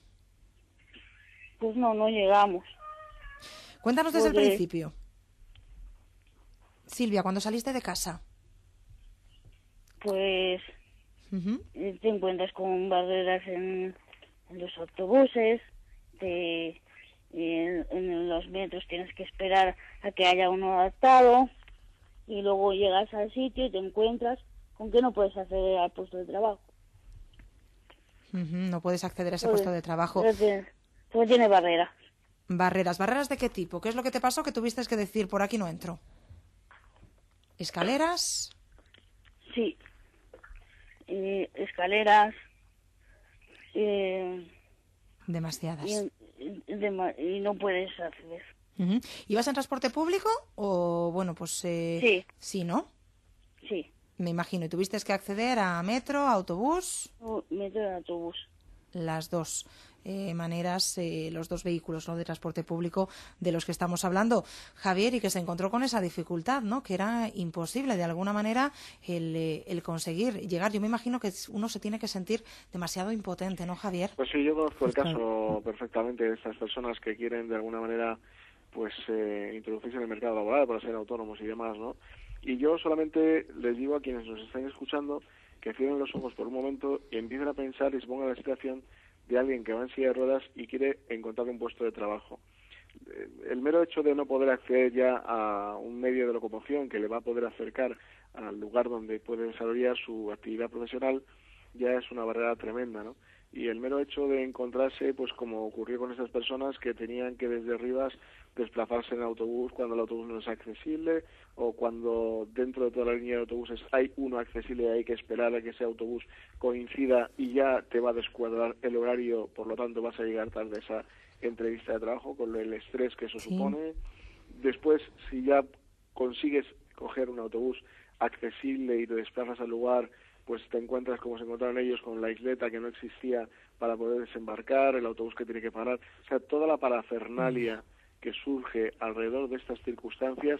Pues no llegamos. Cuéntanos desde el principio. Silvia, ¿cuándo saliste de casa? Pues te encuentras con barreras en los autobuses, en los metros tienes que esperar a que haya uno adaptado y luego llegas al sitio y te encuentras con que no puedes acceder al puesto de trabajo. No puedes acceder a ese puesto de trabajo. Pues tiene barreras. ¿Barreras de qué tipo? ¿Qué es lo que te pasó que tuviste que decir por aquí no entro? ¿Escaleras? Sí. Escaleras. Demasiadas. Y no puedes acceder. ¿Ibas en transporte público o, bueno, pues... Sí. Sí, ¿no? Sí. Me imagino. ¿Y tuviste que acceder a metro, autobús? Metro y autobús. Las dos maneras, los dos vehículos, ¿no?, de transporte público de los que estamos hablando, Javier, y que se encontró con esa dificultad, ¿no?, que era imposible de alguna manera el conseguir llegar. Yo me imagino que uno se tiene que sentir demasiado impotente, ¿no, Javier? Pues sí, yo conozco el caso perfectamente de estas personas que quieren de alguna manera pues introducirse en el mercado laboral para ser autónomos y demás, ¿no? Y yo solamente les digo a quienes nos están escuchando que cierren los ojos por un momento y empiecen a pensar y se pongan en la situación de alguien que va en silla de ruedas y quiere encontrar un puesto de trabajo. El mero hecho de no poder acceder ya a un medio de locomoción que le va a poder acercar al lugar donde puede desarrollar su actividad profesional ya es una barrera tremenda, ¿no? Y el mero hecho de encontrarse, pues como ocurrió con estas personas que tenían que desde Rivas desplazarse en autobús cuando el autobús no es accesible, o cuando dentro de toda la línea de autobuses hay uno accesible y hay que esperar a que ese autobús coincida y ya te va a descuadrar el horario, por lo tanto vas a llegar tarde a esa entrevista de trabajo con el estrés que eso supone. Después, si ya consigues coger un autobús accesible y te desplazas al lugar, pues te encuentras como se encontraron ellos con la isleta que no existía para poder desembarcar, el autobús que tiene que parar, o sea, toda la parafernalia que surge alrededor de estas circunstancias,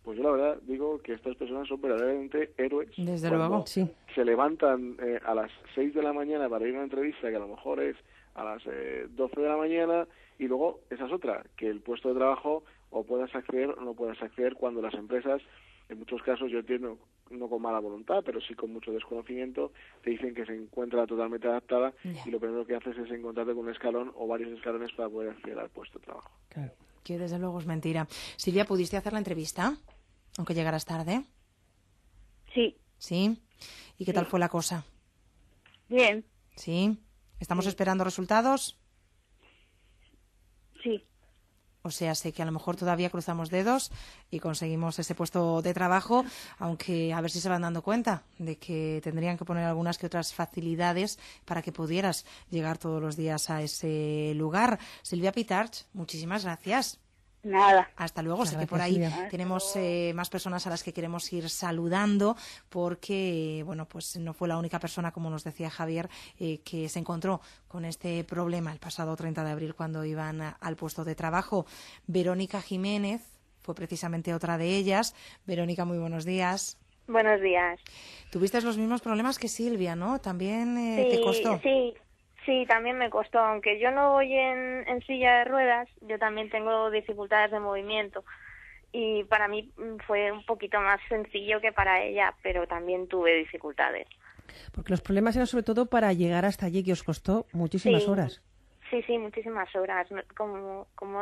pues yo la verdad digo que estas personas son verdaderamente héroes. Desde luego, sí. Se levantan a las 6 de la mañana para ir a una entrevista que a lo mejor es a las 12 de la mañana, y luego esa es otra, que el puesto de trabajo o puedas acceder o no puedas acceder, cuando las empresas, en muchos casos, yo entiendo, no con mala voluntad, pero sí con mucho desconocimiento, te dicen que se encuentra totalmente adaptada, y lo primero que haces es encontrarte con un escalón o varios escalones para poder acceder al puesto de trabajo. Claro. Que desde luego es mentira. Silvia, ¿pudiste hacer la entrevista? Aunque llegaras tarde. Sí. ¿Sí? ¿Y qué tal fue la cosa? Bien. ¿Sí? ¿Estamos esperando resultados? Sí. O sea, sé que a lo mejor todavía cruzamos dedos y conseguimos ese puesto de trabajo, aunque a ver si se van dando cuenta de que tendrían que poner algunas que otras facilidades para que pudieras llegar todos los días a ese lugar. Silvia Pitarch, muchísimas gracias. Nada. Hasta luego. Sé que por ahí tenemos más personas a las que queremos ir saludando, porque, bueno, pues no fue la única persona, como nos decía Javier, que se encontró con este problema el pasado 30 de abril cuando iban al puesto de trabajo. Verónica Jiménez fue precisamente otra de ellas. Verónica, muy buenos días. Buenos días. Tuviste los mismos problemas que Silvia, ¿no? También sí, te costó. Sí, también me costó. Aunque yo no voy en silla de ruedas, yo también tengo dificultades de movimiento. Y para mí fue un poquito más sencillo que para ella, pero también tuve dificultades. Porque los problemas eran sobre todo para llegar hasta allí, que os costó muchísimas horas. Sí, muchísimas horas. Como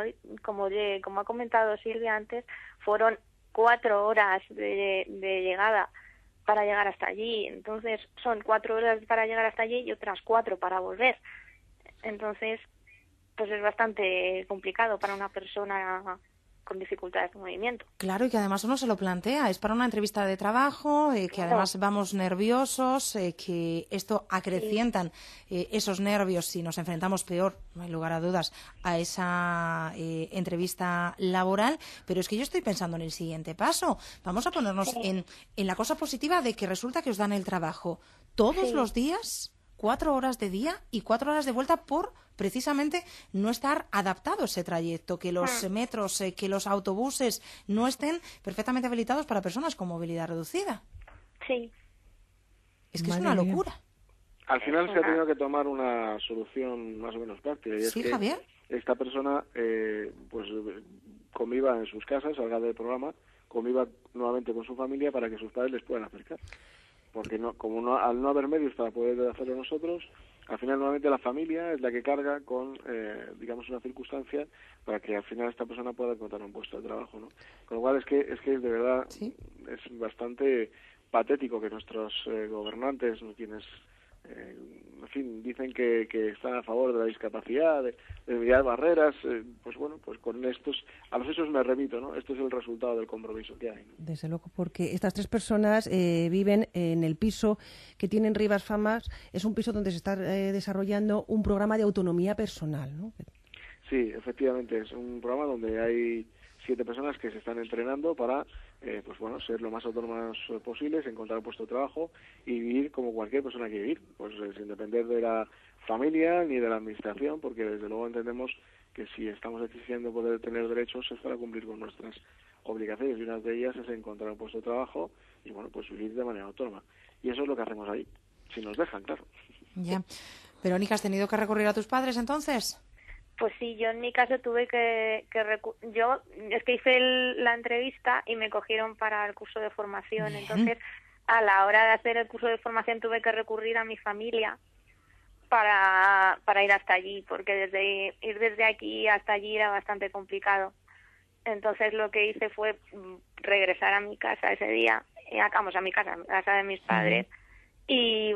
ha comentado Silvia antes, fueron 4 horas de llegada para llegar hasta allí. Entonces son 4 horas para llegar hasta allí y otras 4 para volver. Entonces, pues es bastante complicado para una persona con dificultades de movimiento. Claro, y que además uno se lo plantea, es para una entrevista de trabajo, que además vamos nerviosos, que esto acrecientan esos nervios si nos enfrentamos peor, no hay lugar a dudas, a esa entrevista laboral. Pero es que yo estoy pensando en el siguiente paso. Vamos a ponernos en la cosa positiva de que resulta que os dan el trabajo todos los días, 4 horas de día y 4 horas de vuelta, por precisamente no estar adaptado ese trayecto, que los metros, que los autobuses no estén perfectamente habilitados para personas con movilidad reducida. Sí. Es que es una locura. Al final se ha tenido que tomar una solución más o menos práctica. Y es que Javier. Esta persona pues conviva en sus casas, salga del programa, conviva nuevamente con su familia para que sus padres les puedan acercar. Porque al no haber medios para poder hacerlo nosotros, al final nuevamente la familia es la que carga con, digamos, una circunstancia para que al final esta persona pueda encontrar un puesto de trabajo, ¿no? Con lo cual es que de verdad es bastante patético que nuestros gobernantes, quienes en fin, dicen que están a favor de la discapacidad, de eliminar barreras, pues bueno, pues con a los hechos me remito, ¿no? Esto es el resultado del compromiso que hay, ¿no? Desde luego, porque estas 3 personas viven en el piso que tienen Rivas Famas. Es un piso donde se está desarrollando un programa de autonomía personal, ¿no? Sí, efectivamente, es un programa donde hay 7 personas que se están entrenando para pues bueno, ser lo más autónomas posibles, encontrar un puesto de trabajo y vivir como cualquier persona quiere vivir, pues sin depender de la familia ni de la administración, porque desde luego entendemos que si estamos exigiendo poder tener derechos es para cumplir con nuestras obligaciones, y una de ellas es encontrar un puesto de trabajo y bueno, pues vivir de manera autónoma. Y eso es lo que hacemos ahí, si nos dejan, claro. Ya. Verónica, ¿has tenido que recurrir a tus padres entonces? Pues sí, yo en mi caso tuve yo es que hice la entrevista y me cogieron para el curso de formación. Bien. Entonces, a la hora de hacer el curso de formación tuve que recurrir a mi familia para ir hasta allí, porque ir desde aquí hasta allí era bastante complicado. Entonces lo que hice fue regresar a mi casa ese día, a mi casa de mis padres, y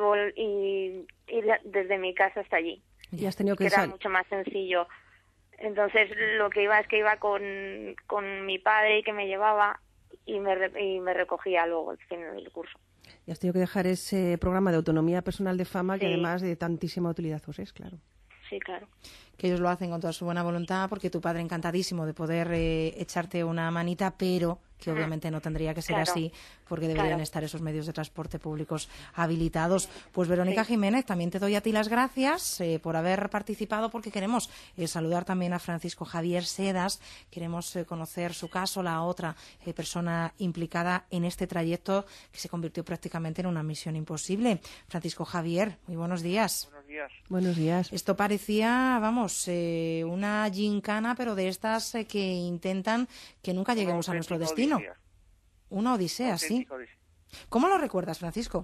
ir desde mi casa hasta allí. Y has tenido que era mucho más sencillo. Entonces lo que iba es que iba con mi padre, y que me llevaba y me recogía luego al final del curso. Y has tenido que dejar ese programa de autonomía personal de Fama, que además de tantísima utilidad os es, claro. Sí, claro. Que ellos lo hacen con toda su buena voluntad, porque tu padre encantadísimo de poder echarte una manita, pero que obviamente no tendría que ser así, porque deberían estar esos medios de transporte públicos habilitados. Pues Verónica Jiménez, también te doy a ti las gracias por haber participado, porque queremos saludar también a Francisco Javier Sedas, queremos conocer su caso, la otra persona implicada en este trayecto que se convirtió prácticamente en una misión imposible. Francisco Javier, muy buenos días. Buenos días. Buenos días. Esto parecía, vamos, una gincana, pero de estas que intentan que nunca lleguemos a nuestro destino. Una odisea, sí. ¿Cómo lo recuerdas, Francisco?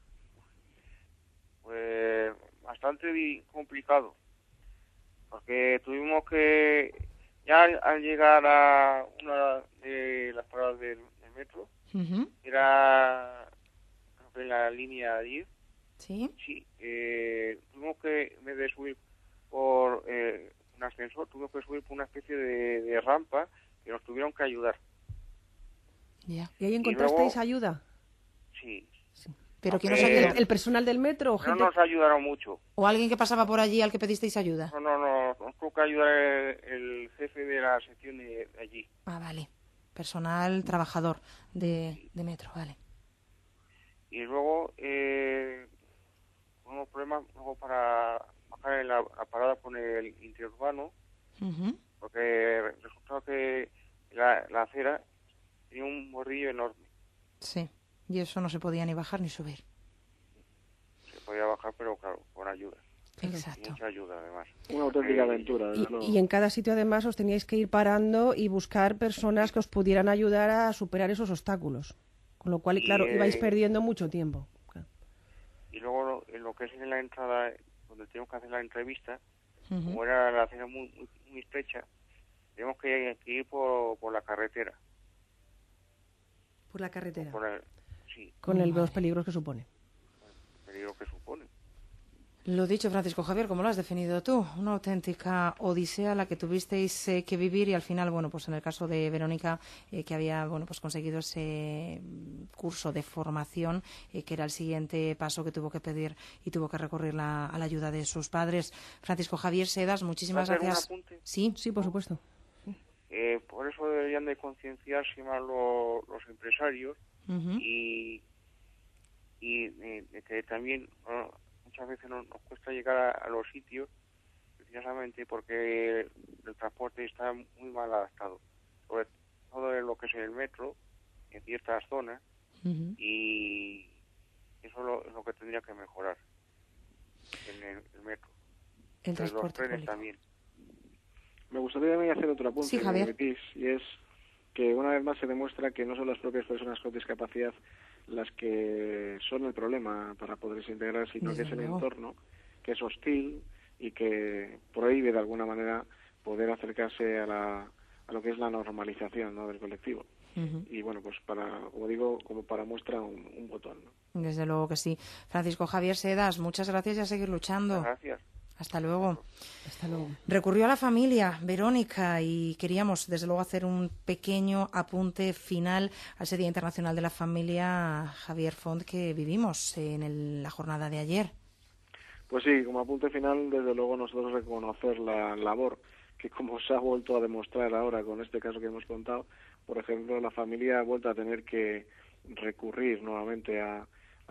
Pues bastante complicado, porque tuvimos que, ya al llegar a una de las paradas del metro, era en la línea 10, sí, tuvimos que, en vez de subir por un ascensor, tuvimos que subir por una especie de rampa que nos tuvieron que ayudar. Ya. ¿Y ahí encontrasteis ayuda? Sí. ¿Pero quién os ayudó? ¿El personal del metro o gente? No nos ayudaron mucho. ¿O alguien que pasaba por allí al que pedisteis ayuda? No, nos tuvo que ayudar el jefe de la sección de allí. Ah, vale. Personal trabajador de metro, vale. Y luego, unos problemas luego para bajar en la parada con el interurbano, porque resultaba que la acera tenía un bordillo enorme. Sí, y eso no se podía ni bajar ni subir. Se podía bajar, pero claro, con ayuda. Exacto. Mucha ayuda, además. Una auténtica aventura. Y en cada sitio, además, os teníais que ir parando y buscar personas que os pudieran ayudar a superar esos obstáculos. Con lo cual, claro, ibais perdiendo mucho tiempo. Claro. Y luego, en lo que es en la entrada, donde tenemos que hacer la entrevista, como era la acera muy estrecha, tenemos que ir por la carretera. Por la carretera. Sí. Con los peligros que supone. El peligro que supone. Lo dicho, Francisco Javier, ¿cómo lo has definido tú? Una auténtica odisea la que tuvisteis que vivir, y al final, bueno, pues en el caso de Verónica, que había, bueno, pues conseguido ese curso de formación, que era el siguiente paso que tuvo que pedir y tuvo que recurrir a la ayuda de sus padres. Francisco Javier Sedas, muchísimas gracias. ¿Un apunte? Sí, por supuesto. Por eso deberían de concienciarse más los empresarios y que también muchas veces nos cuesta llegar a los sitios precisamente porque el transporte está muy mal adaptado, sobre todo en lo que es el metro, en ciertas zonas, y eso es lo que tendría que mejorar en el metro. El transporte los trenes público también. Me gustaría también hacer otro apunte, sí, Javier. Y es que una vez más se demuestra que no son las propias personas con discapacidad las que son el problema para poderse integrar, sino que es el entorno, que es hostil y que prohíbe de alguna manera poder acercarse a lo que es la normalización, ¿no?, del colectivo. Y bueno, pues como digo, como para muestra un botón, ¿no? Desde luego que sí. Francisco Javier Sedas, muchas gracias y a seguir luchando. Gracias. Hasta luego. Hasta luego. Recurrió a la familia, Verónica, y queríamos, desde luego, hacer un pequeño apunte final a ese Día Internacional de la Familia, Javier Font, que vivimos en la jornada de ayer. Pues sí, como apunte final, desde luego nosotros reconocer la labor que, como se ha vuelto a demostrar ahora con este caso que hemos contado, por ejemplo, la familia ha vuelto a tener que recurrir nuevamente a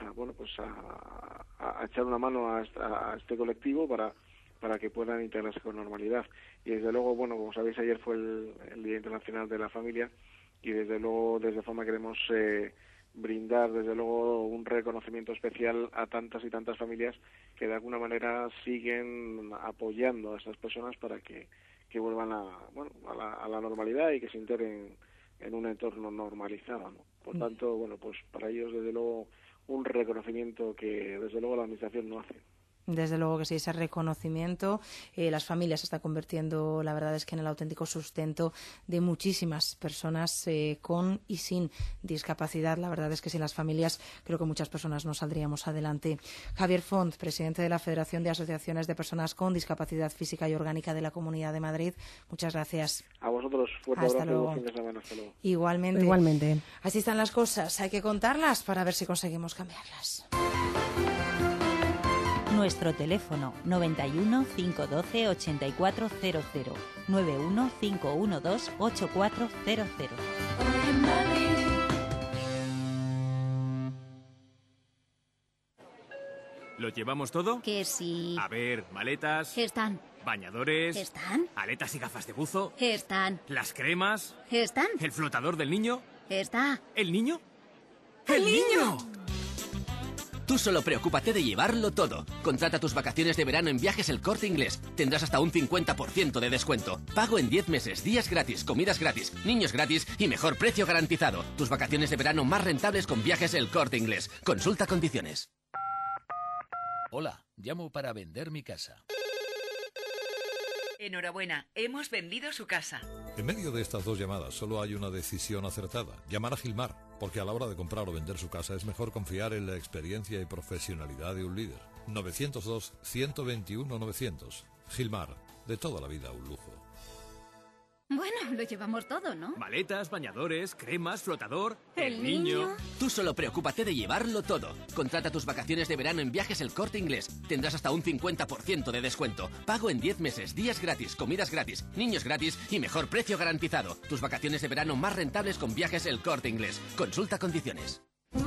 echar una mano a este colectivo para que puedan integrarse con normalidad. Y desde luego, bueno, como sabéis, ayer fue el Día Internacional de la Familia, y desde luego, desde FAMA queremos brindar, desde luego, un reconocimiento especial a tantas y tantas familias que de alguna manera siguen apoyando a estas personas para que vuelvan a la normalidad y que se integren en un entorno normalizado, ¿no? Por tanto, bueno, pues para ellos, desde luego, un reconocimiento que desde luego la administración no hace. Desde luego que sí, ese reconocimiento. Las familias se están convirtiendo, la verdad es que en el auténtico sustento de muchísimas personas con y sin discapacidad. La verdad es que sin las familias creo que muchas personas no saldríamos adelante. Javier Font, presidente de la Federación de Asociaciones de Personas con Discapacidad Física y Orgánica de la Comunidad de Madrid, muchas gracias. A vosotros, fuerte Hasta abrazo, luego. buen fin de semana, hasta luego. Igualmente. Así están las cosas, hay que contarlas para ver si conseguimos cambiarlas. Nuestro teléfono 91 512 8400, 91 512 8400. ¿Lo llevamos todo? Que sí. A ver, maletas. Están. Bañadores. ¿Están? Aletas y gafas de buzo. Están. Las cremas. ¿Están? El flotador del niño. Está. ¿El niño? ¡El niño! Tú solo preocúpate de llevarlo todo. Contrata tus vacaciones de verano en Viajes El Corte Inglés. Tendrás hasta un 50% de descuento. Pago en 10 meses, días gratis, comidas gratis, niños gratis y mejor precio garantizado. Tus vacaciones de verano más rentables con Viajes El Corte Inglés. Consulta condiciones. Hola, llamo para vender mi casa. Enhorabuena, hemos vendido su casa. En medio de estas dos llamadas solo hay una decisión acertada. Llamar a Gilmar, porque a la hora de comprar o vender su casa es mejor confiar en la experiencia y profesionalidad de un líder. 902-121-900. Gilmar, de toda la vida un lujo. Bueno, lo llevamos todo, ¿no? Maletas, bañadores, cremas, flotador... ¿El niño? Tú solo preocúpate de llevarlo todo. Contrata tus vacaciones de verano en Viajes El Corte Inglés. Tendrás hasta un 50% de descuento. Pago en 10 meses, días gratis, comidas gratis, niños gratis y mejor precio garantizado. Tus vacaciones de verano más rentables con Viajes El Corte Inglés. Consulta condiciones.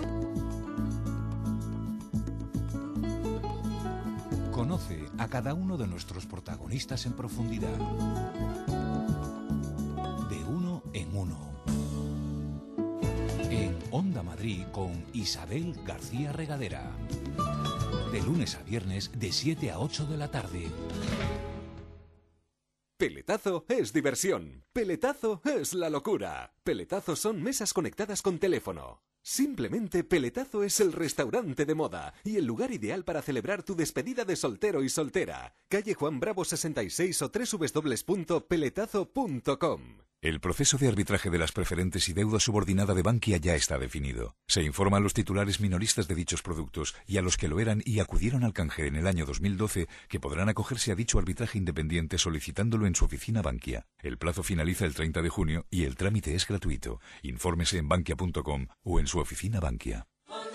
Conoce a cada uno de nuestros protagonistas en profundidad. De uno en uno. En Onda Madrid con Isabel García Regadera. De lunes a viernes de 7 a 8 de la tarde. Peletazo es diversión. Peletazo es la locura. Peletazo son mesas conectadas con teléfono. Simplemente Peletazo es el restaurante de moda y el lugar ideal para celebrar tu despedida de soltero y soltera. Calle Juan Bravo 66 o www.peletazo.com. El proceso de arbitraje de las preferentes y deuda subordinada de Bankia ya está definido. Se informa a los titulares minoristas de dichos productos y a los que lo eran y acudieron al canje en el año 2012 que podrán acogerse a dicho arbitraje independiente solicitándolo en su oficina Bankia. El plazo finaliza el 30 de junio y el trámite es gratuito. Infórmese en bankia.com o en su oficina Bankia.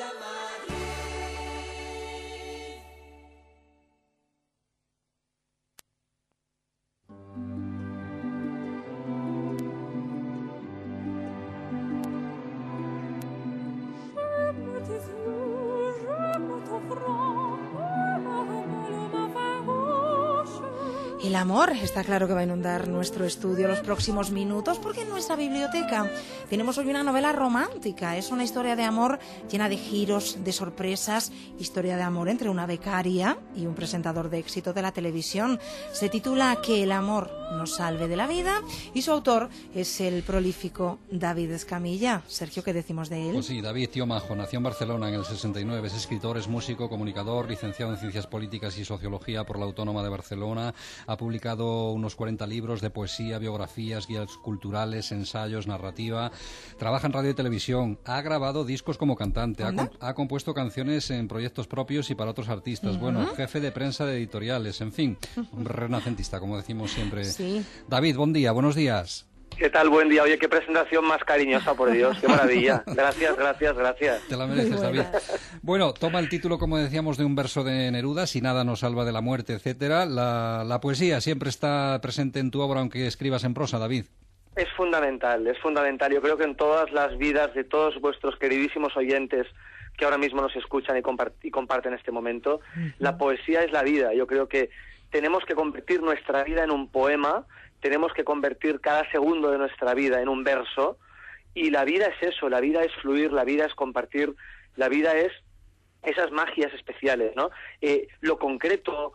El amor está claro que va a inundar nuestro estudio los próximos minutos porque en nuestra biblioteca tenemos hoy una novela romántica. Es una historia de amor llena de giros, de sorpresas, historia de amor entre una becaria y un presentador de éxito de la televisión. Se titula Que el amor nos salve de la vida y su autor es el prolífico David Escamilla. Sergio, ¿qué decimos de él? Pues sí, David, tío majo, nació en Barcelona en el 69, es escritor, es músico, comunicador, licenciado en Ciencias Políticas y Sociología por la Autónoma de Barcelona. Ha publicado unos 40 libros de poesía, biografías, guías culturales, ensayos, narrativa. Trabaja en radio y televisión. Ha grabado discos como cantante. Ha compuesto canciones en proyectos propios y para otros artistas. Bueno, jefe de prensa de editoriales. En fin, un renacentista, como decimos siempre. Sí. David, buen día, buenos días. ¿Qué tal? Buen día. Oye, qué presentación más cariñosa, por Dios. Qué maravilla. Gracias, gracias, gracias. Te la mereces, David. Bueno, toma el título, como decíamos, de un verso de Neruda, Si nada nos salva de la muerte, etcétera. La poesía siempre está presente en tu obra, aunque escribas en prosa, David. Es fundamental, es fundamental. Yo creo que en todas las vidas de todos vuestros queridísimos oyentes que ahora mismo nos escuchan y comparten este momento, la poesía es la vida. Yo creo que tenemos que convertir nuestra vida en un poema, tenemos que convertir cada segundo de nuestra vida en un verso, y la vida es eso, la vida es fluir, la vida es compartir, la vida es esas magias especiales, ¿no? Lo concreto,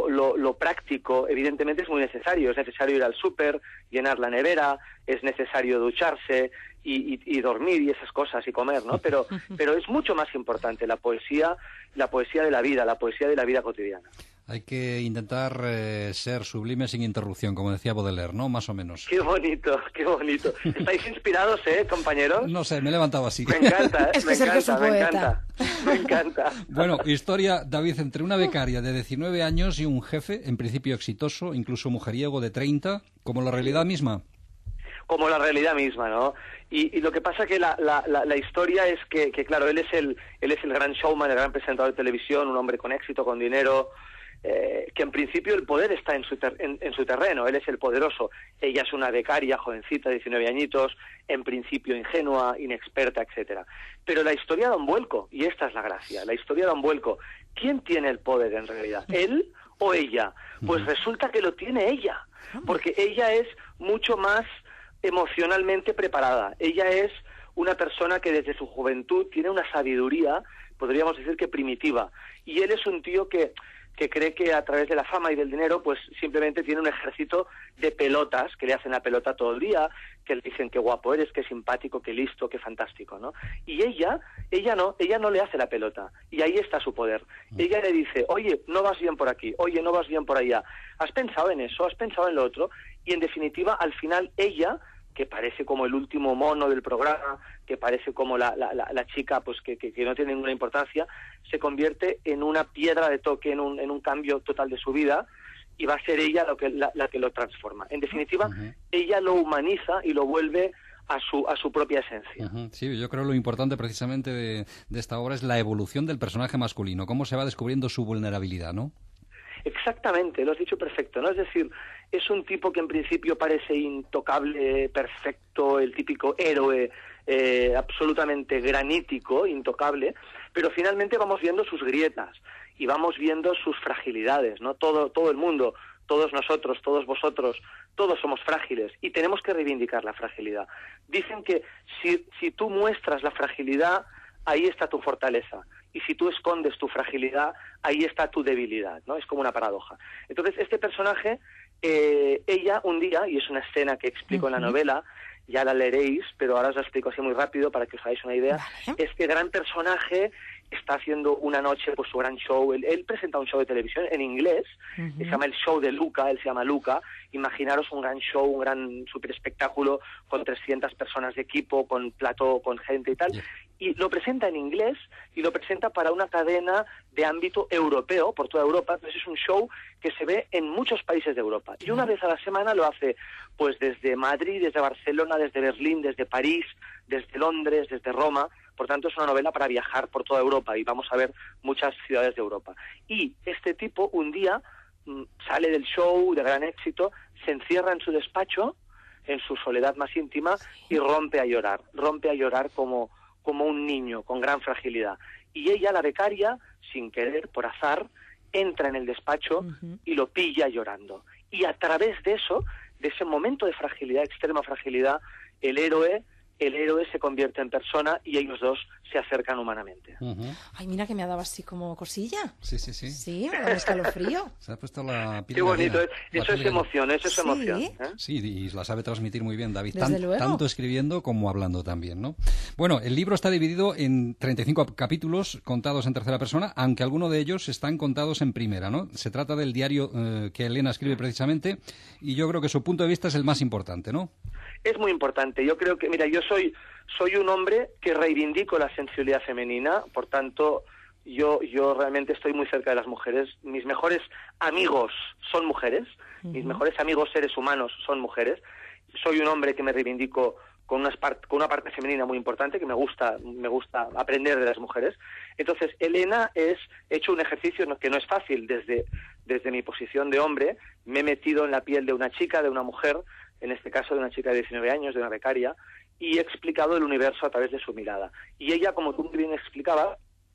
lo práctico, evidentemente es muy necesario. Es necesario ir al súper, llenar la nevera, es necesario ducharse y dormir y esas cosas y comer, ¿no? Pero es mucho más importante la poesía de la vida cotidiana. Hay que intentar ser sublime sin interrupción, como decía Baudelaire, ¿no? Más o menos. Qué bonito, qué bonito. ¿Estáis inspirados, commpañeros? No sé, me he levantado así. Me encanta, es que Sergio es un poeta. Me encanta. Bueno, historia, David, entre una becaria de 19 años y un jefe, en principio exitoso, incluso mujeriego de 30, como la realidad misma. como la realidad misma, ¿no? Y lo que pasa que la historia es que claro, él es el gran showman, el gran presentador de televisión, un hombre con éxito, con dinero, que en principio el poder está en su terreno, él es el poderoso. Ella es una becaria, jovencita, 19 añitos, en principio ingenua, inexperta, etcétera. Pero la historia da un vuelco, y esta es la gracia, la historia da un vuelco. ¿Quién tiene el poder en realidad? ¿Él o ella? Pues resulta que lo tiene ella, porque ella es mucho más emocionalmente preparada. Ella es una persona que desde su juventud tiene una sabiduría, podríamos decir que primitiva, y él es un tío que cree que a través de la fama y del dinero pues simplemente tiene un ejército de pelotas que le hacen la pelota todo el día, que le dicen qué guapo eres, qué simpático, qué listo, qué fantástico, ¿no? Y ella no le hace la pelota, y ahí está su poder. Ella le dice, oye, no vas bien por aquí, oye, no vas bien por allá, ¿has pensado en eso? ¿Has pensado en lo otro? Y en definitiva, al final, ella, que parece como el último mono del programa, que parece como la chica pues que no tiene ninguna importancia, se convierte en una piedra de toque, en un cambio total de su vida, y va a ser ella la que lo transforma. En definitiva, ella lo humaniza y lo vuelve a su propia esencia. Sí, yo creo que lo importante precisamente de esta obra es la evolución del personaje masculino, cómo se va descubriendo su vulnerabilidad, ¿no? Exactamente, lo has dicho perfecto, ¿no? Es decir, es un tipo que en principio parece intocable, perfecto, el típico héroe absolutamente granítico, intocable, pero finalmente vamos viendo sus grietas y vamos viendo sus fragilidades, ¿no? Todo el mundo, todos nosotros, todos vosotros, todos somos frágiles y tenemos que reivindicar la fragilidad. Dicen que si tú muestras la fragilidad, ahí está tu fortaleza. Y si tú escondes tu fragilidad, ahí está tu debilidad, ¿no? Es como una paradoja. Entonces, este personaje, ella un día, y es una escena que explico en la novela, ya la leeréis, pero ahora os la explico así muy rápido para que os hagáis una idea. Este gran personaje está haciendo una noche pues su gran show. Él presenta un show de televisión en inglés, se llama el show de Luca, él se llama Luca. Imaginaros un gran show, un gran super espectáculo con 300 personas de equipo, con plató, con gente y tal. Y lo presenta en inglés y lo presenta para una cadena de ámbito europeo, por toda Europa. Entonces es un show que se ve en muchos países de Europa. Y una vez a la semana lo hace pues desde Madrid, desde Barcelona, desde Berlín, desde París, desde Londres, desde Roma. Por tanto, es una novela para viajar por toda Europa y vamos a ver muchas ciudades de Europa. Y este tipo un día sale del show de gran éxito, se encierra en su despacho, en su soledad más íntima, y rompe a llorar como un niño, con gran fragilidad. Y ella, la becaria, sin querer, por azar, entra en el despacho y lo pilla llorando. Y a través de eso, de ese momento de fragilidad, extrema fragilidad, el héroe se convierte en persona y ellos dos se acercan humanamente. Ay, mira que me ha dado así como cosilla. Sí. Sí, me da un escalofrío. Se ha puesto la piel. Qué bonito, eso es emoción, emoción. Sí, y la sabe transmitir muy bien David, Desde luego. tanto escribiendo como hablando también, ¿no? Bueno, el libro está dividido en 35 capítulos contados en tercera persona, aunque algunos de ellos están contados en primera, ¿no? Se trata del diario que Elena escribe precisamente, y yo creo que su punto de vista es el más importante, ¿no? Es muy importante. Yo creo que, mira, yo soy un hombre que reivindico la sensibilidad femenina, por tanto, yo realmente estoy muy cerca de las mujeres. Mis mejores amigos son mujeres, mis mejores amigos seres humanos son mujeres. Soy un hombre que me reivindico con una parte femenina muy importante, que me gusta aprender de las mujeres. Entonces, Elena he hecho un ejercicio que no es fácil. Desde mi posición de hombre, me he metido en la piel de una chica, de una mujer, en este caso de una chica de 19 años, de una becaria, y he explicado el universo a través de su mirada. Y ella, como tú muy bien explicabas,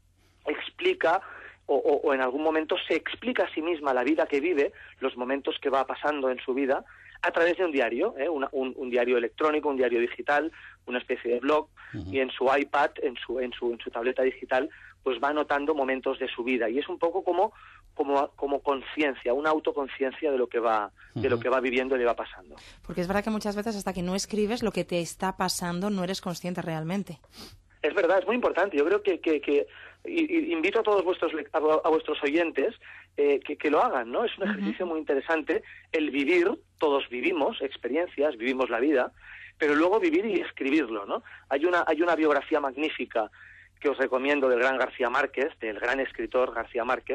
explica o en algún momento se explica a sí misma la vida que vive, los momentos que va pasando en su vida, a través de un diario, un diario electrónico, un diario digital, una especie de blog, y en su iPad, en su tableta digital, pues va anotando momentos de su vida. Y es un poco como conciencia, una autoconciencia de lo que va viviendo y le va pasando. Porque es verdad que muchas veces hasta que no escribes lo que te está pasando no eres consciente realmente. Es verdad, es muy importante. Yo creo que invito a todos vuestros oyentes que lo hagan, ¿no? Es un ejercicio muy interesante el vivir. Todos vivimos experiencias, vivimos la vida, pero luego vivir y escribirlo, ¿no? Hay una biografía magnífica que os recomiendo del gran García Márquez, del gran escritor García Márquez,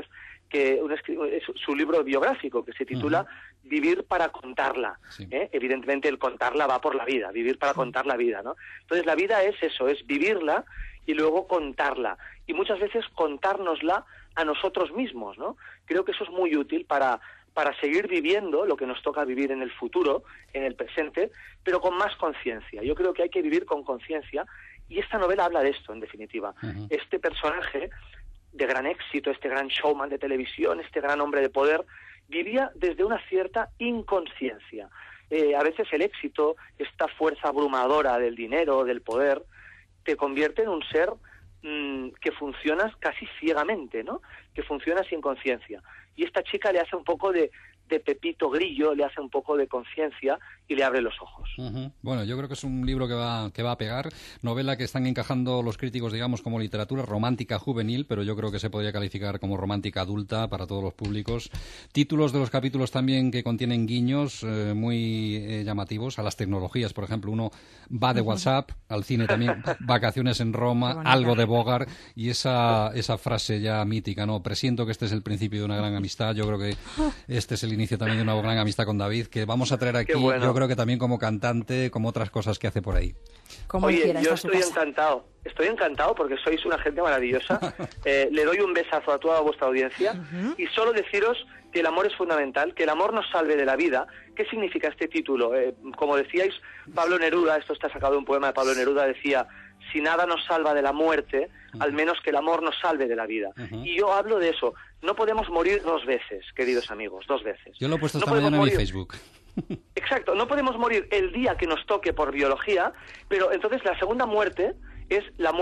es su libro biográfico que se titula Vivir para contarla. Sí. Evidentemente el contarla va por la vida, vivir para contar la vida, ¿no? Entonces la vida es eso, es vivirla y luego contarla. Y muchas veces contárnosla a nosotros mismos, ¿no? Creo que eso es muy útil para seguir viviendo lo que nos toca vivir en el futuro, en el presente, pero con más conciencia. Yo creo que hay que vivir con conciencia, y esta novela habla de esto, en definitiva. Este personaje de gran éxito, este gran showman de televisión, este gran hombre de poder, vivía desde una cierta inconsciencia. A veces el éxito, esta fuerza abrumadora del dinero, del poder, te convierte en un ser que funciona casi ciegamente, ¿no? Que funciona sin conciencia. Y esta chica le hace un poco de Pepito Grillo, le hace un poco de conciencia y le abre los ojos. Bueno, yo creo que es un libro que va a pegar, novela que están encajando los críticos, digamos, como literatura romántica juvenil, pero yo creo que se podría calificar como romántica adulta para todos los públicos. Títulos de los capítulos también que contienen guiños muy llamativos a las tecnologías, por ejemplo, uno va de WhatsApp, al cine también, vacaciones en Roma, algo de Bogart, y esa frase ya mítica, ¿no? Presiento que este es el principio de una gran amistad. Yo creo que este es el inicio también de una gran amistad con David, que vamos a traer aquí, yo creo que también como cantante, como otras cosas que hace por ahí. Oye, yo estoy encantado porque sois una gente maravillosa. Le doy un besazo a toda vuestra audiencia y solo deciros que el amor es fundamental, que el amor nos salve de la vida. ¿Qué significa este título? Como decíais, Pablo Neruda, esto está sacado de un poema de Pablo Neruda, decía: si nada nos salva de la muerte, al menos que el amor nos salve de la vida. Y yo hablo de eso. No podemos morir dos veces, queridos amigos, dos veces. Yo lo he puesto esta mañana en mi Facebook. Exacto, no podemos morir el día que nos toque por biología, pero entonces la segunda muerte es la muerte